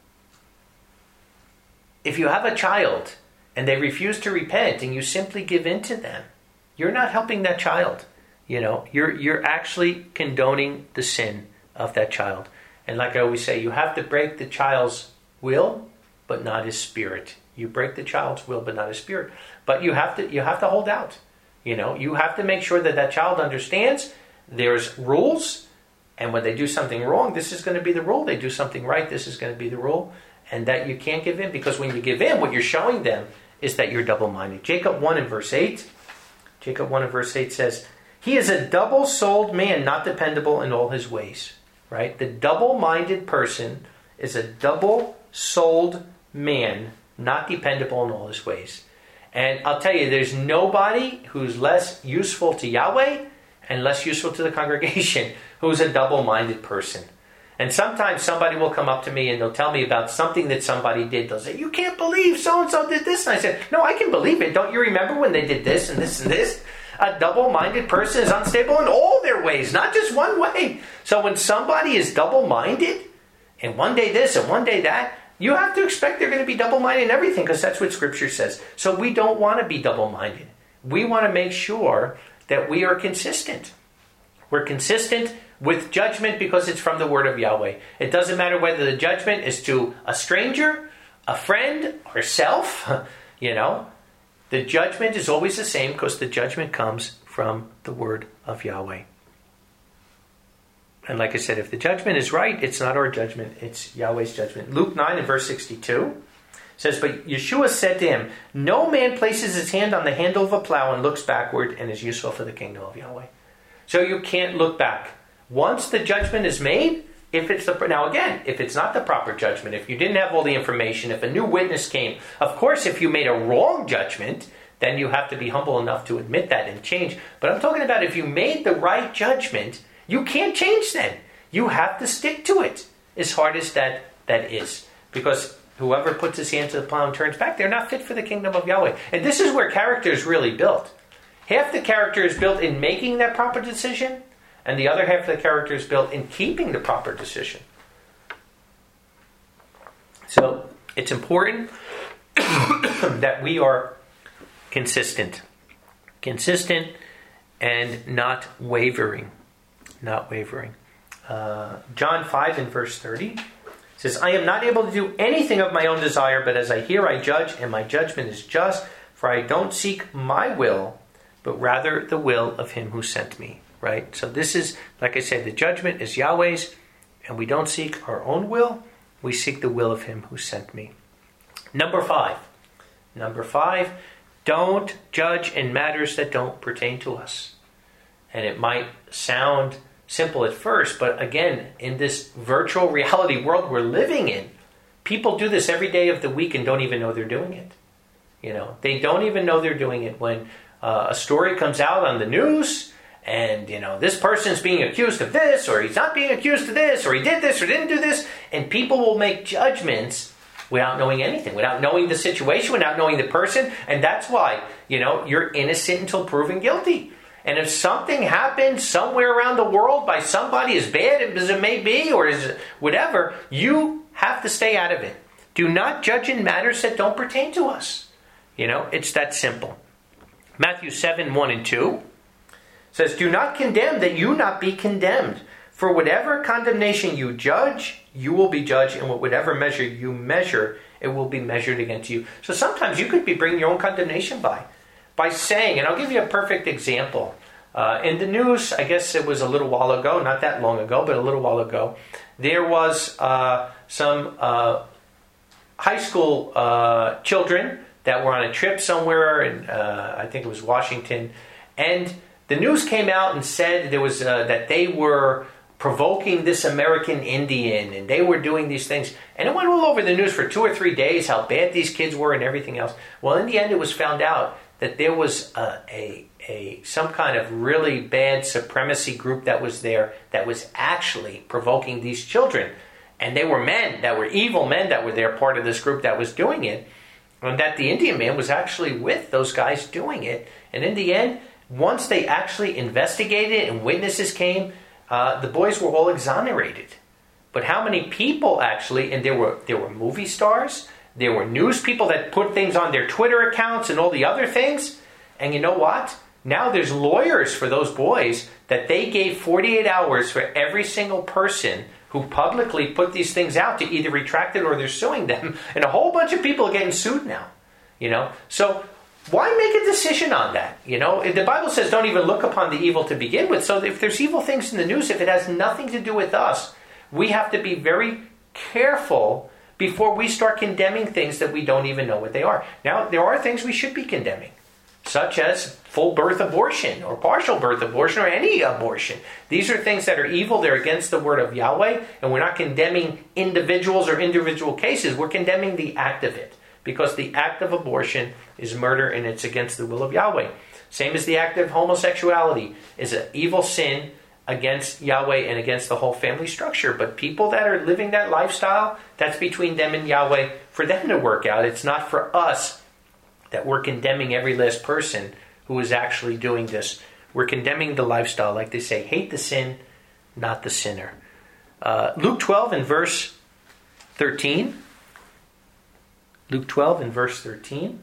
if you have a child and they refuse to repent and you simply give in to them, you're not helping that child. You're actually condoning the sin of that child. And like I always say, you have to break the child's will, but not his spirit. You break the child's will, but not his spirit. But you have to hold out. You have to make sure that child understands there's rules, and when they do something wrong, this is going to be the rule. They do something right, this is going to be the rule. And that you can't give in, because when you give in, what you're showing them is that you're double-minded. Jacob 1 and verse 8. Jacob 1 and verse 8 says, "He is a double-souled man, not dependable in all his ways." Right? The double-minded person is a double-souled man, not dependable in all his ways. And I'll tell you, there's nobody who's less useful to Yahweh and less useful to the congregation who's a double-minded person. And sometimes somebody will come up to me and they'll tell me about something that somebody did. They'll say, "You can't believe so-and-so did this." And I said, "No, I can believe it. Don't you remember when they did this and this and this?" A double-minded person is unstable in all their ways, not just one way. So when somebody is double-minded, and one day this and one day that, you have to expect they're going to be double-minded in everything, because that's what Scripture says. So we don't want to be double-minded. We want to make sure that we are consistent. We're consistent with judgment because it's from the word of Yahweh. It doesn't matter whether the judgment is to a stranger, a friend, or self. The judgment is always the same, because the judgment comes from the word of Yahweh. And like I said, if the judgment is right, it's not our judgment, it's Yahweh's judgment. Luke 9 and verse 62 says, "But Yeshua said to him, no man places his hand on the handle of a plow and looks backward and is useful for the kingdom of Yahweh." So you can't look back. Once the judgment is made, if it's now again, if it's not the proper judgment, if you didn't have all the information, if a new witness came, of course, if you made a wrong judgment, then you have to be humble enough to admit that and change. But I'm talking about if you made the right judgment, you can't change then. You have to stick to it, as hard as that is. Because whoever puts his hand to the plow and turns back, they're not fit for the kingdom of Yahweh. And this is where character is really built. Half the character is built in making that proper decision, and the other half of the character is built in keeping the proper decision. So it's important that we are consistent and not wavering. John 5 and verse 30 says, I am not able to do anything of my own desire, but as I hear I judge, and my judgment is just, for I don't seek my will, but rather the will of him who sent me. Right? So this is, like I said, the judgment is Yahweh's, and we don't seek our own will, we seek the will of him who sent me. Number five, don't judge in matters that don't pertain to us. And it might sound simple at first, but again, in this virtual reality world we're living in, people do this every day of the week and don't even know they're doing it. They don't even know they're doing it when a story comes out on the news, and this person's being accused of this, or he's not being accused of this, or he did this or didn't do this, and people will make judgments without knowing anything, without knowing the situation, without knowing the person. And that's why, you're innocent until proven guilty. And if something happens somewhere around the world by somebody as bad as it may be, or as whatever, you have to stay out of it. Do not judge in matters that don't pertain to us. It's that simple. Matthew 7, 1 and 2 says, do not condemn that you not be condemned. For whatever condemnation you judge, you will be judged, and with whatever measure you measure, it will be measured against you. So sometimes you could be bringing your own condemnation by saying, and I'll give you a perfect example. In the news, I guess it was a little while ago, not that long ago, but a little while ago, there was some high school children that were on a trip somewhere in, I think it was Washington, and the news came out and said there was that they were provoking this American Indian, and they were doing these things. And it went all over the news for 2 or 3 days, how bad these kids were and everything else. Well, in the end, it was found out that there was some kind of really bad supremacy group that was there that was actually provoking these children. And they were men, that were evil men that were there, part of this group that was doing it. And that the Indian man was actually with those guys doing it. And in the end, once they actually investigated and witnesses came, the boys were all exonerated. But how many people actually, and there were movie stars, there were news people that put things on their Twitter accounts and all the other things. And you know what? Now there's lawyers for those boys that they gave 48 hours for every single person who publicly put these things out to either retract it or they're suing them. And a whole bunch of people are getting sued now. So why make a decision on that? The Bible says don't even look upon the evil to begin with. So if there's evil things in the news, if it has nothing to do with us, we have to be very careful before we start condemning things that we don't even know what they are. Now, there are things we should be condemning, such as full birth abortion or partial birth abortion or any abortion. These are things that are evil. They're against the word of Yahweh, and we're not condemning individuals or individual cases. We're condemning the act of it, because the act of abortion is murder and it's against the will of Yahweh. Same as the act of homosexuality is an evil sin against Yahweh and against the whole family structure. But people that are living that lifestyle, that's between them and Yahweh for them to work out. It's not for us that we're condemning every last person who is actually doing this. We're condemning the lifestyle. Like they say, hate the sin, not the sinner. Luke 12 and verse 13. Luke 12 and verse 13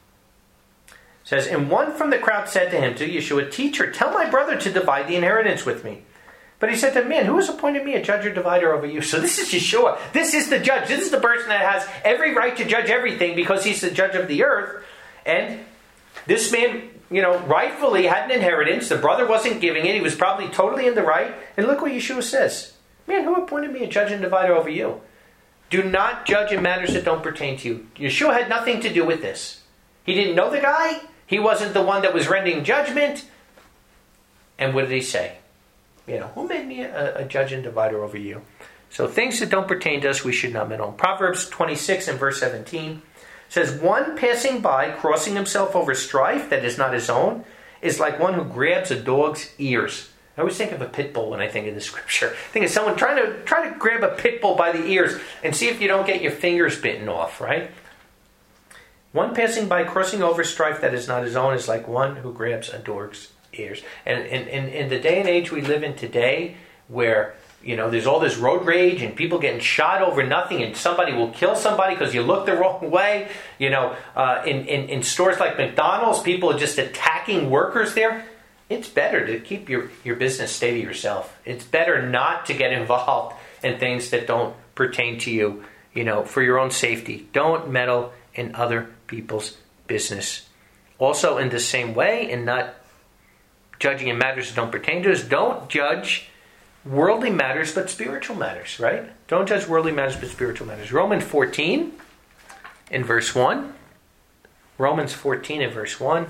says, and one from the crowd said to him, to Yeshua, teacher, tell my brother to divide the inheritance with me. But he said to him, man, who has appointed me a judge or divider over you? So this is Yeshua. This is the judge. This is the person that has every right to judge everything because he's the judge of the earth. And this man, rightfully had an inheritance. The brother wasn't giving it. He was probably totally in the right. And look what Yeshua says. Man, who appointed me a judge and divider over you? Do not judge in matters that don't pertain to you. Yeshua had nothing to do with this. He didn't know the guy. He wasn't the one that was rendering judgment. And what did he say? Who made me a judge and divider over you? So things that don't pertain to us, we should not meddle. Proverbs 26 and verse 17 says, one passing by, crossing himself over strife that is not his own, is like one who grabs a dog's ears. I always think of a pit bull when I think of the scripture. I think of someone trying to grab a pit bull by the ears and see if you don't get your fingers bitten off, right? One passing by, crossing over strife that is not his own, is like one who grabs a dog's ears. And in the day and age we live in today, where there's all this road rage and people getting shot over nothing, and somebody will kill somebody because you look the wrong way. In stores like McDonald's, people are just attacking workers there. It's better to keep your business, stay to yourself. It's better not to get involved in things that don't pertain to you, for your own safety. Don't meddle in other people's business. Also, in the same way, in not judging in matters that don't pertain to us, don't judge worldly matters but spiritual matters, right? Don't judge worldly matters but spiritual matters. Romans 14 in verse 1. Romans 14 in verse 1.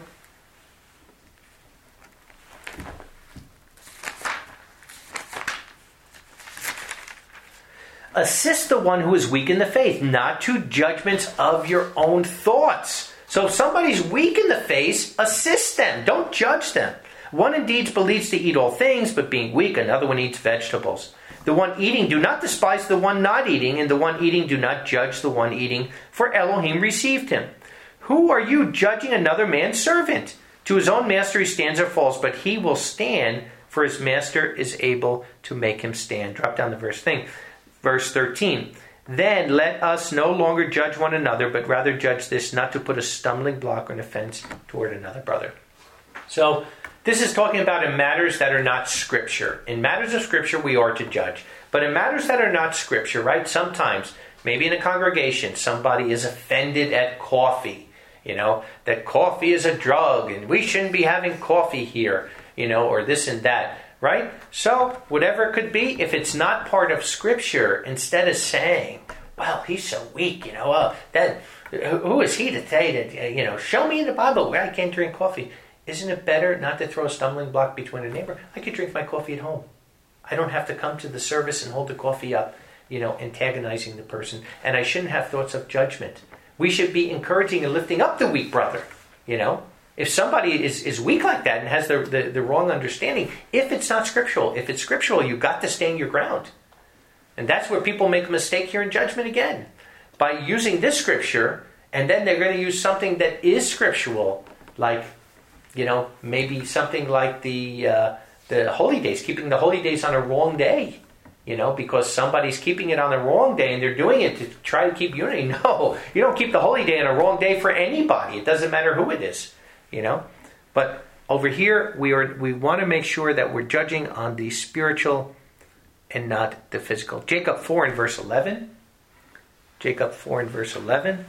Assist the one who is weak in the faith, not to judgments of your own thoughts. So if somebody's weak in the faith, assist them. Don't judge them. One indeed believes to eat all things, but being weak, another one eats vegetables. The one eating, do not despise the one not eating, and the one eating, do not judge the one eating, for Elohim received him. Who are you judging another man's servant? To his own master he stands or falls, but he will stand, for his master is able to make him stand. Drop down the verse 13. Then let us no longer judge one another, but rather judge this, not to put a stumbling block or an offense toward another brother. So, this is talking about in matters that are not Scripture. In matters of Scripture, we are to judge. But in matters that are not Scripture, right? Sometimes, maybe in a congregation, somebody is offended at coffee. That coffee is a drug, and we shouldn't be having coffee here, or this and that, right? So, whatever it could be, if it's not part of Scripture, instead of saying, well, he's so weak, who is he to say that, show me in the Bible where I can't drink coffee. Isn't it better not to throw a stumbling block between a neighbor? I could drink my coffee at home. I don't have to come to the service and hold the coffee up, antagonizing the person. And I shouldn't have thoughts of judgment. We should be encouraging and lifting up the weak brother, If somebody is weak like that and has the wrong understanding, if it's not scriptural, if it's scriptural, you've got to stand your ground. And that's where people make a mistake here in judgment again. By using this scripture, and then they're going to use something that is scriptural, like maybe something like the holy days, keeping the holy days on a wrong day, because somebody's keeping it on the wrong day and they're doing it to try to keep unity. No, you don't keep the holy day on a wrong day for anybody. It doesn't matter who it is, But over here, we want to make sure that we're judging on the spiritual and not the physical. Jacob 4 in verse 11. Jacob 4 in verse 11.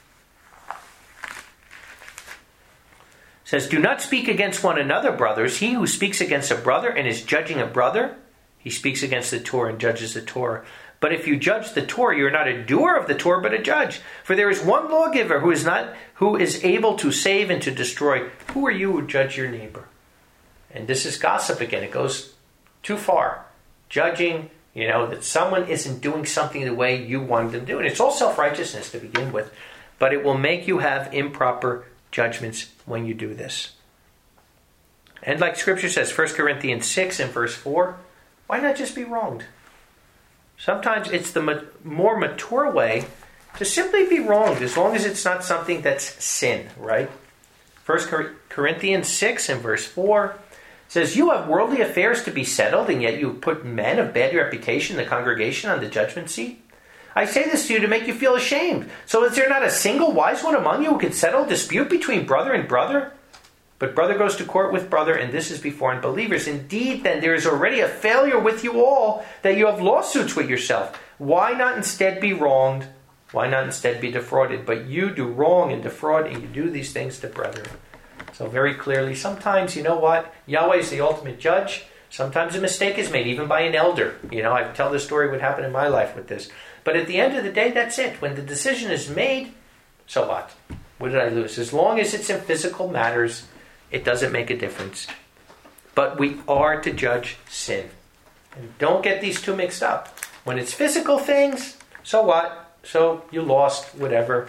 Says, do not speak against one another, brothers. He who speaks against a brother and is judging a brother, he speaks against the Torah and judges the Torah. But if you judge the Torah, you are not a doer of the Torah, but a judge. For there is one lawgiver who is able to save and to destroy. Who are you who judge your neighbor? And this is gossip again. It goes too far. Judging, that someone isn't doing something the way you wanted them to do. And it's all self-righteousness to begin with. But it will make you have improper judgments when you do this. And like Scripture says, 1 Corinthians 6 and verse 4, why not just be wronged? Sometimes it's the more mature way to simply be wronged, as long as it's not something that's sin, right? 1 Corinthians 6 and verse 4 says, you have worldly affairs to be settled, and yet you put men of bad reputation in the congregation on the judgment seat. I say this to you to make you feel ashamed. So is there not a single wise one among you who can settle a dispute between brother and brother? But brother goes to court with brother, and this is before unbelievers. Indeed, then, there is already a failure with you all, that you have lawsuits with yourself. Why not instead be wronged? Why not instead be defrauded? But you do wrong and defraud, and you do these things to brethren. So very clearly, sometimes, Yahweh is the ultimate judge. Sometimes a mistake is made, even by an elder. I tell this story what happened in my life with this. But at the end of the day, that's it. When the decision is made, so what? What did I lose? As long as it's in physical matters, it doesn't make a difference. But we are to judge sin. And don't get these two mixed up. When it's physical things, so what? So you lost, whatever,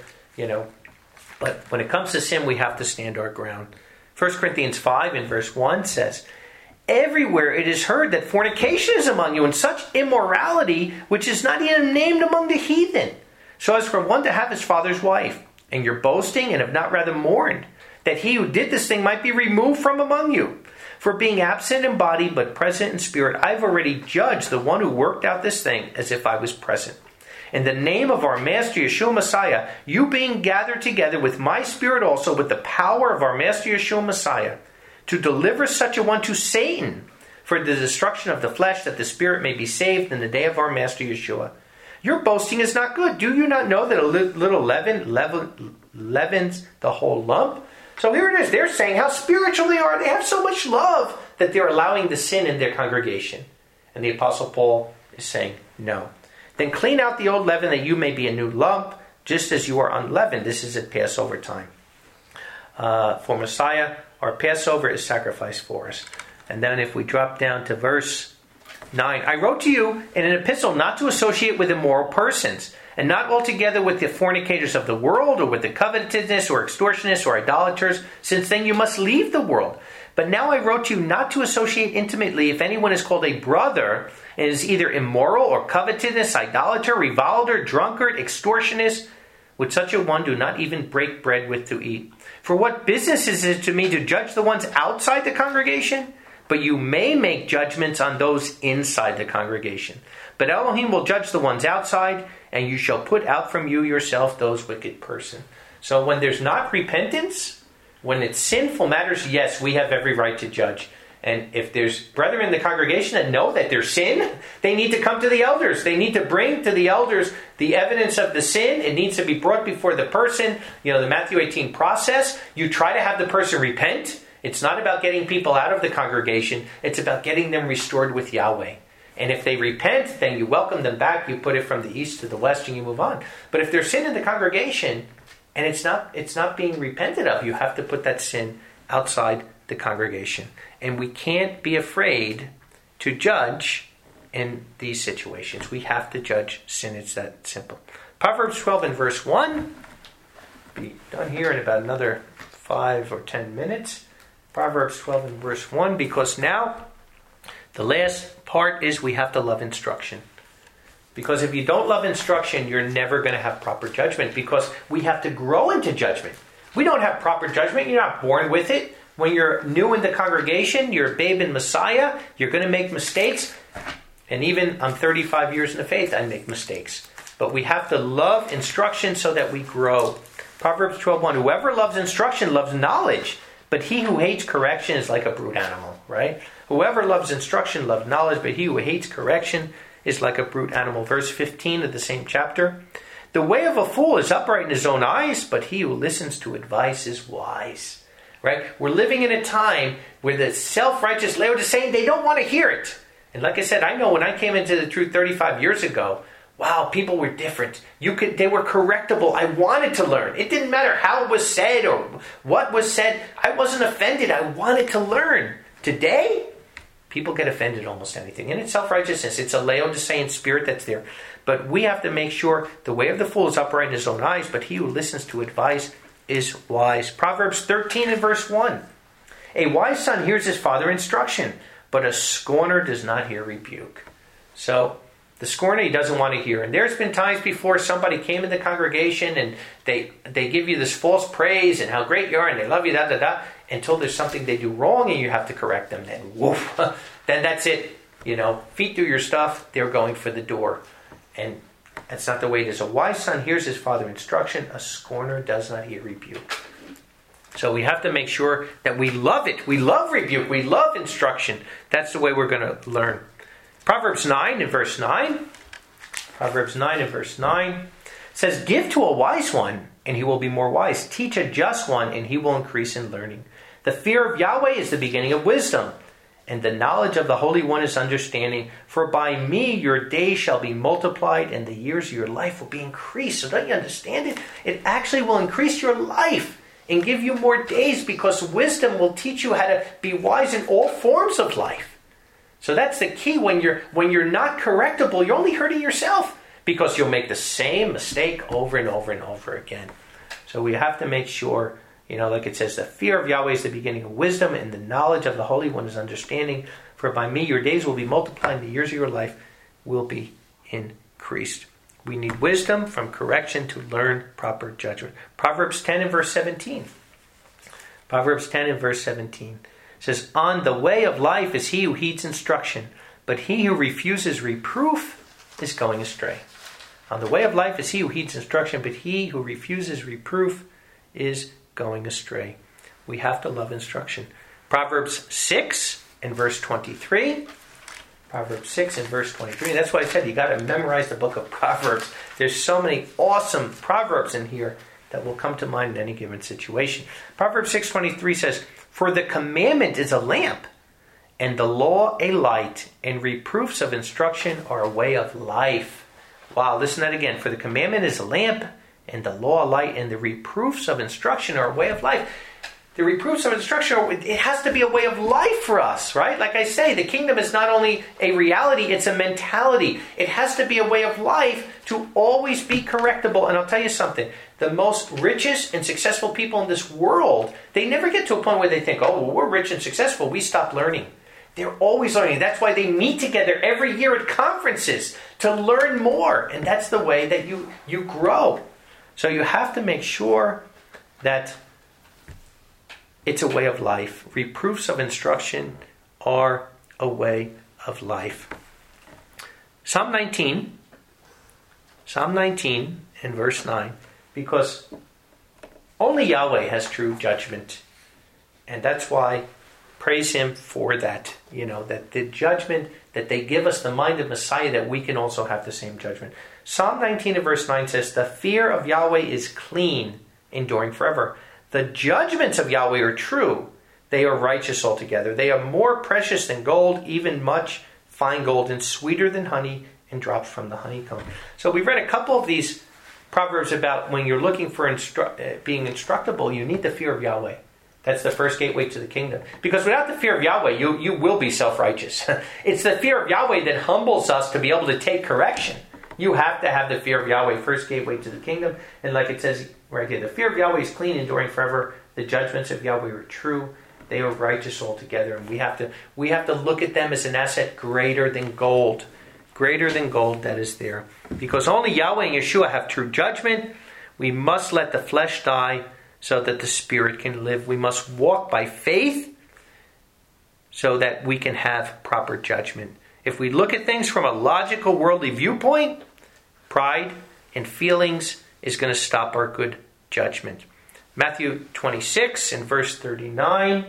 But when it comes to sin, we have to stand our ground. 1 Corinthians 5 in verse 1 says, everywhere it is heard that fornication is among you, and such immorality which is not even named among the heathen, so as for one to have his father's wife. And you're boasting and have not rather mourned, that he who did this thing might be removed from among you. For being absent in body but present in spirit, I've already judged the one who worked out this thing as if I was present. In the name of our Master Yeshua Messiah, you being gathered together with my spirit also, with the power of our Master Yeshua Messiah, to deliver such a one to Satan for the destruction of the flesh, that the spirit may be saved in the day of our Master Yeshua. Your boasting is not good. Do you not know that a little leaven leavens the whole lump? So here it is. They're saying how spiritual they are. They have so much love that they're allowing the sin in their congregation. And the Apostle Paul is saying, no. Then clean out the old leaven, that you may be a new lump, just as you are unleavened. This is at Passover time. For Messiah, our Passover is sacrificed for us. And then if we drop down to verse 9. I wrote to you in an epistle not to associate with immoral persons, and not altogether with the fornicators of the world, or with the covetousness, or extortionists, or idolaters, since then you must leave the world. But now I wrote to you not to associate intimately if anyone is called a brother, and is either immoral, or covetous, idolater, reviler, drunkard, extortionist. With such a one do not even break bread with to eat. For what business is it to me to judge the ones outside the congregation? But you may make judgments on those inside the congregation. But Elohim will judge the ones outside, and you shall put out from you yourself those wicked persons. So when there's not repentance, when it's sinful matters, yes, we have every right to judge. And if there's brethren in the congregation that know that there's sin, they need to come to the elders. They need to bring to the elders the evidence of the sin. It needs to be brought before the person. The Matthew 18 process. You try to have the person repent. It's not about getting people out of the congregation. It's about getting them restored with Yahweh. And if they repent, then you welcome them back. You put it from the east to the west and you move on. But if there's sin in the congregation and it's not being repented of, you have to put that sin outside the congregation. And we can't be afraid to judge in these situations. We have to judge sin. It's that simple. Proverbs 12 and verse 1. Be done here in about another 5 or 10 minutes. Proverbs 12 and verse 1. Because now the last part is we have to love instruction. Because if you don't love instruction, you're never going to have proper judgment. Because we have to grow into judgment. We don't have proper judgment. You're not born with it. When you're new in the congregation, you're a babe in Messiah, you're going to make mistakes. And even I'm 35 years in the faith, I make mistakes. But we have to love instruction so that we grow. Proverbs 12:1, whoever loves instruction loves knowledge, but he who hates correction is like a brute animal, right? Whoever loves instruction loves knowledge, but he who hates correction is like a brute animal. Verse 15 of the same chapter. The way of a fool is upright in his own eyes, but he who listens to advice is wise. Right? We're living in a time where the self-righteous Laodicean, they don't want to hear it. And like I said, I know when I came into the truth 35 years ago, wow, people were different. They were correctable. I wanted to learn. It didn't matter how it was said or what was said. I wasn't offended. I wanted to learn. Today, people get offended at almost anything. And it's self-righteousness. It's a Laodicean spirit that's there. But we have to make sure the way of the fool is upright in his own eyes, but he who listens to advice is wise. Proverbs 13 and verse 1. A wise son hears his father instruction, but a scorner does not hear rebuke. So, the scorner he doesn't want to hear. And there's been times before somebody came in the congregation and they give you this false praise and how great you are and they love you, until there's something they do wrong and you have to correct them. Then, woof, then that's it. Feet through your stuff, they're going for the door. And that's not the way it is. A wise son hears his father instruction. A scorner does not hear rebuke. So we have to make sure that we love it. We love rebuke. We love instruction. That's the way we're going to learn. Proverbs 9 and verse 9. Proverbs 9 and verse 9 says, give to a wise one, and he will be more wise. Teach a just one, and he will increase in learning. The fear of Yahweh is the beginning of wisdom, and the knowledge of the Holy One is understanding. For by me your days shall be multiplied, and the years of your life will be increased. So don't you understand it? It actually will increase your life and give you more days, because wisdom will teach you how to be wise in all forms of life. So that's the key. When you're not correctable, you're only hurting yourself, because you'll make the same mistake over and over and over again. So we have to make sure, like it says, the fear of Yahweh is the beginning of wisdom, and the knowledge of the Holy One is understanding. For by me your days will be multiplied, and the years of your life will be increased. We need wisdom from correction to learn proper judgment. Proverbs 10 and verse 17. Proverbs 10 and verse 17 says, on the way of life is he who heeds instruction, but he who refuses reproof is going astray. On the way of life is he who heeds instruction, but he who refuses reproof is going astray. We have to love instruction. Proverbs 6 and verse 23. Proverbs 6 and verse 23. That's why I said you got to memorize the book of Proverbs. There's so many awesome proverbs in here that will come to mind in any given situation. Proverbs 6:23 says, for the commandment is a lamp, and the law a light, and reproofs of instruction are a way of life. Wow, listen to that again. For the commandment is a lamp, and the law a light, and the reproofs of instruction are a way of life. The reproofs of instruction, it has to be a way of life for us, right? Like I say, the kingdom is not only a reality, it's a mentality. It has to be a way of life to always be correctable. And I'll tell you something, the most richest and successful people in this world, they never get to a point where they think, oh, well, we're rich and successful, we stop learning. They're always learning. That's why they meet together every year at conferences to learn more. And that's the way that you grow. So you have to make sure that it's a way of life. Reproofs of instruction are a way of life. Psalm 19 and verse 9, because only Yahweh has true judgment. And that's why praise him for that. That the judgment, that they give us the mind of Messiah, that we can also have the same judgment. Psalm 19 and verse 9 says, the fear of Yahweh is clean, enduring forever. The judgments of Yahweh are true. They are righteous altogether. They are more precious than gold, even much fine gold, and sweeter than honey and drops from the honeycomb. So we've read a couple of these proverbs about when you're looking for being instructable, you need the fear of Yahweh. That's the first gateway to the kingdom. Because without the fear of Yahweh, you will be self-righteous. It's the fear of Yahweh that humbles us to be able to take correction. You have to have the fear of Yahweh, first gateway to the kingdom. And like it says right here, the fear of Yahweh is clean, enduring forever. The judgments of Yahweh are true. They are righteous altogether. And we have to look at them as an asset greater than gold. Greater than gold that is there. Because only Yahweh and Yeshua have true judgment. We must let the flesh die so that the spirit can live. We must walk by faith so that we can have proper judgment. If we look at things from a logical, worldly viewpoint, pride and feelings is going to stop our good judgment. Matthew 26 and verse 39.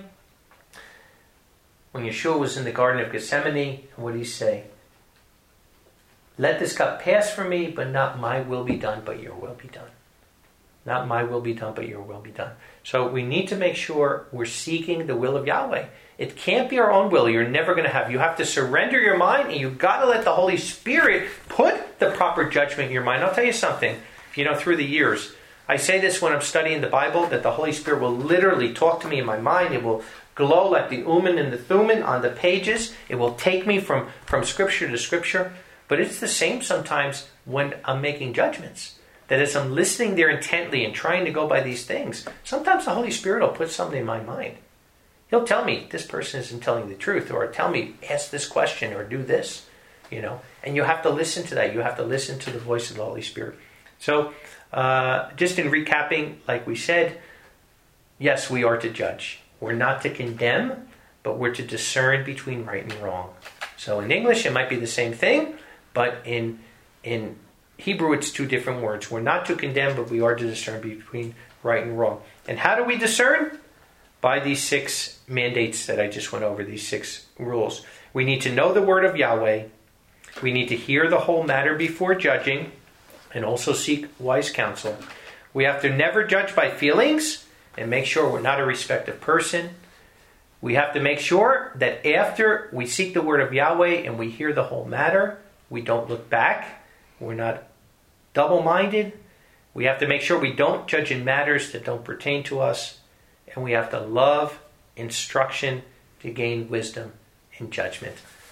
When Yeshua was in the Garden of Gethsemane, what did he say? Let this cup pass from me, but not my will be done, but your will be done. Not my will be done, but your will be done. So we need to make sure we're seeking the will of Yahweh. It can't be our own will. You're never going to have. You have to surrender your mind, and you've got to let the Holy Spirit put the proper judgment in your mind. I'll tell you something. Through the years, I say this when I'm studying the Bible, that the Holy Spirit will literally talk to me in my mind. It will glow like the Urim and the Thummim on the pages. It will take me from scripture to scripture. But it's the same sometimes when I'm making judgments. That as I'm listening there intently and trying to go by these things, sometimes the Holy Spirit will put something in my mind. He'll tell me, this person isn't telling the truth, or tell me, ask this question, or do this, And you have to listen to that. You have to listen to the voice of the Holy Spirit. So, just in recapping, like we said, yes, we are to judge. We're not to condemn, but we're to discern between right and wrong. So in English, it might be the same thing, but in Hebrew, it's two different words. We're not to condemn, but we are to discern between right and wrong. And how do we discern? By these 6 mandates that I just went over, these 6 rules. We need to know the word of Yahweh. We need to hear the whole matter before judging, and also seek wise counsel. We have to never judge by feelings, and make sure we're not a respective person. We have to make sure that after we seek the word of Yahweh and we hear the whole matter, we don't look back. We're not double-minded. We have to make sure we don't judge in matters that don't pertain to us. And we have to love instruction to gain wisdom and judgment.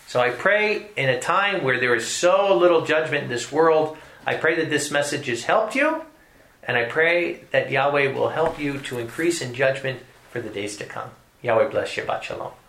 So I pray in a time where there is so little judgment in this world, I pray that this message has helped you, and I pray that Yahweh will help you to increase in judgment for the days to come. Yahweh bless you. Shabbat Shalom.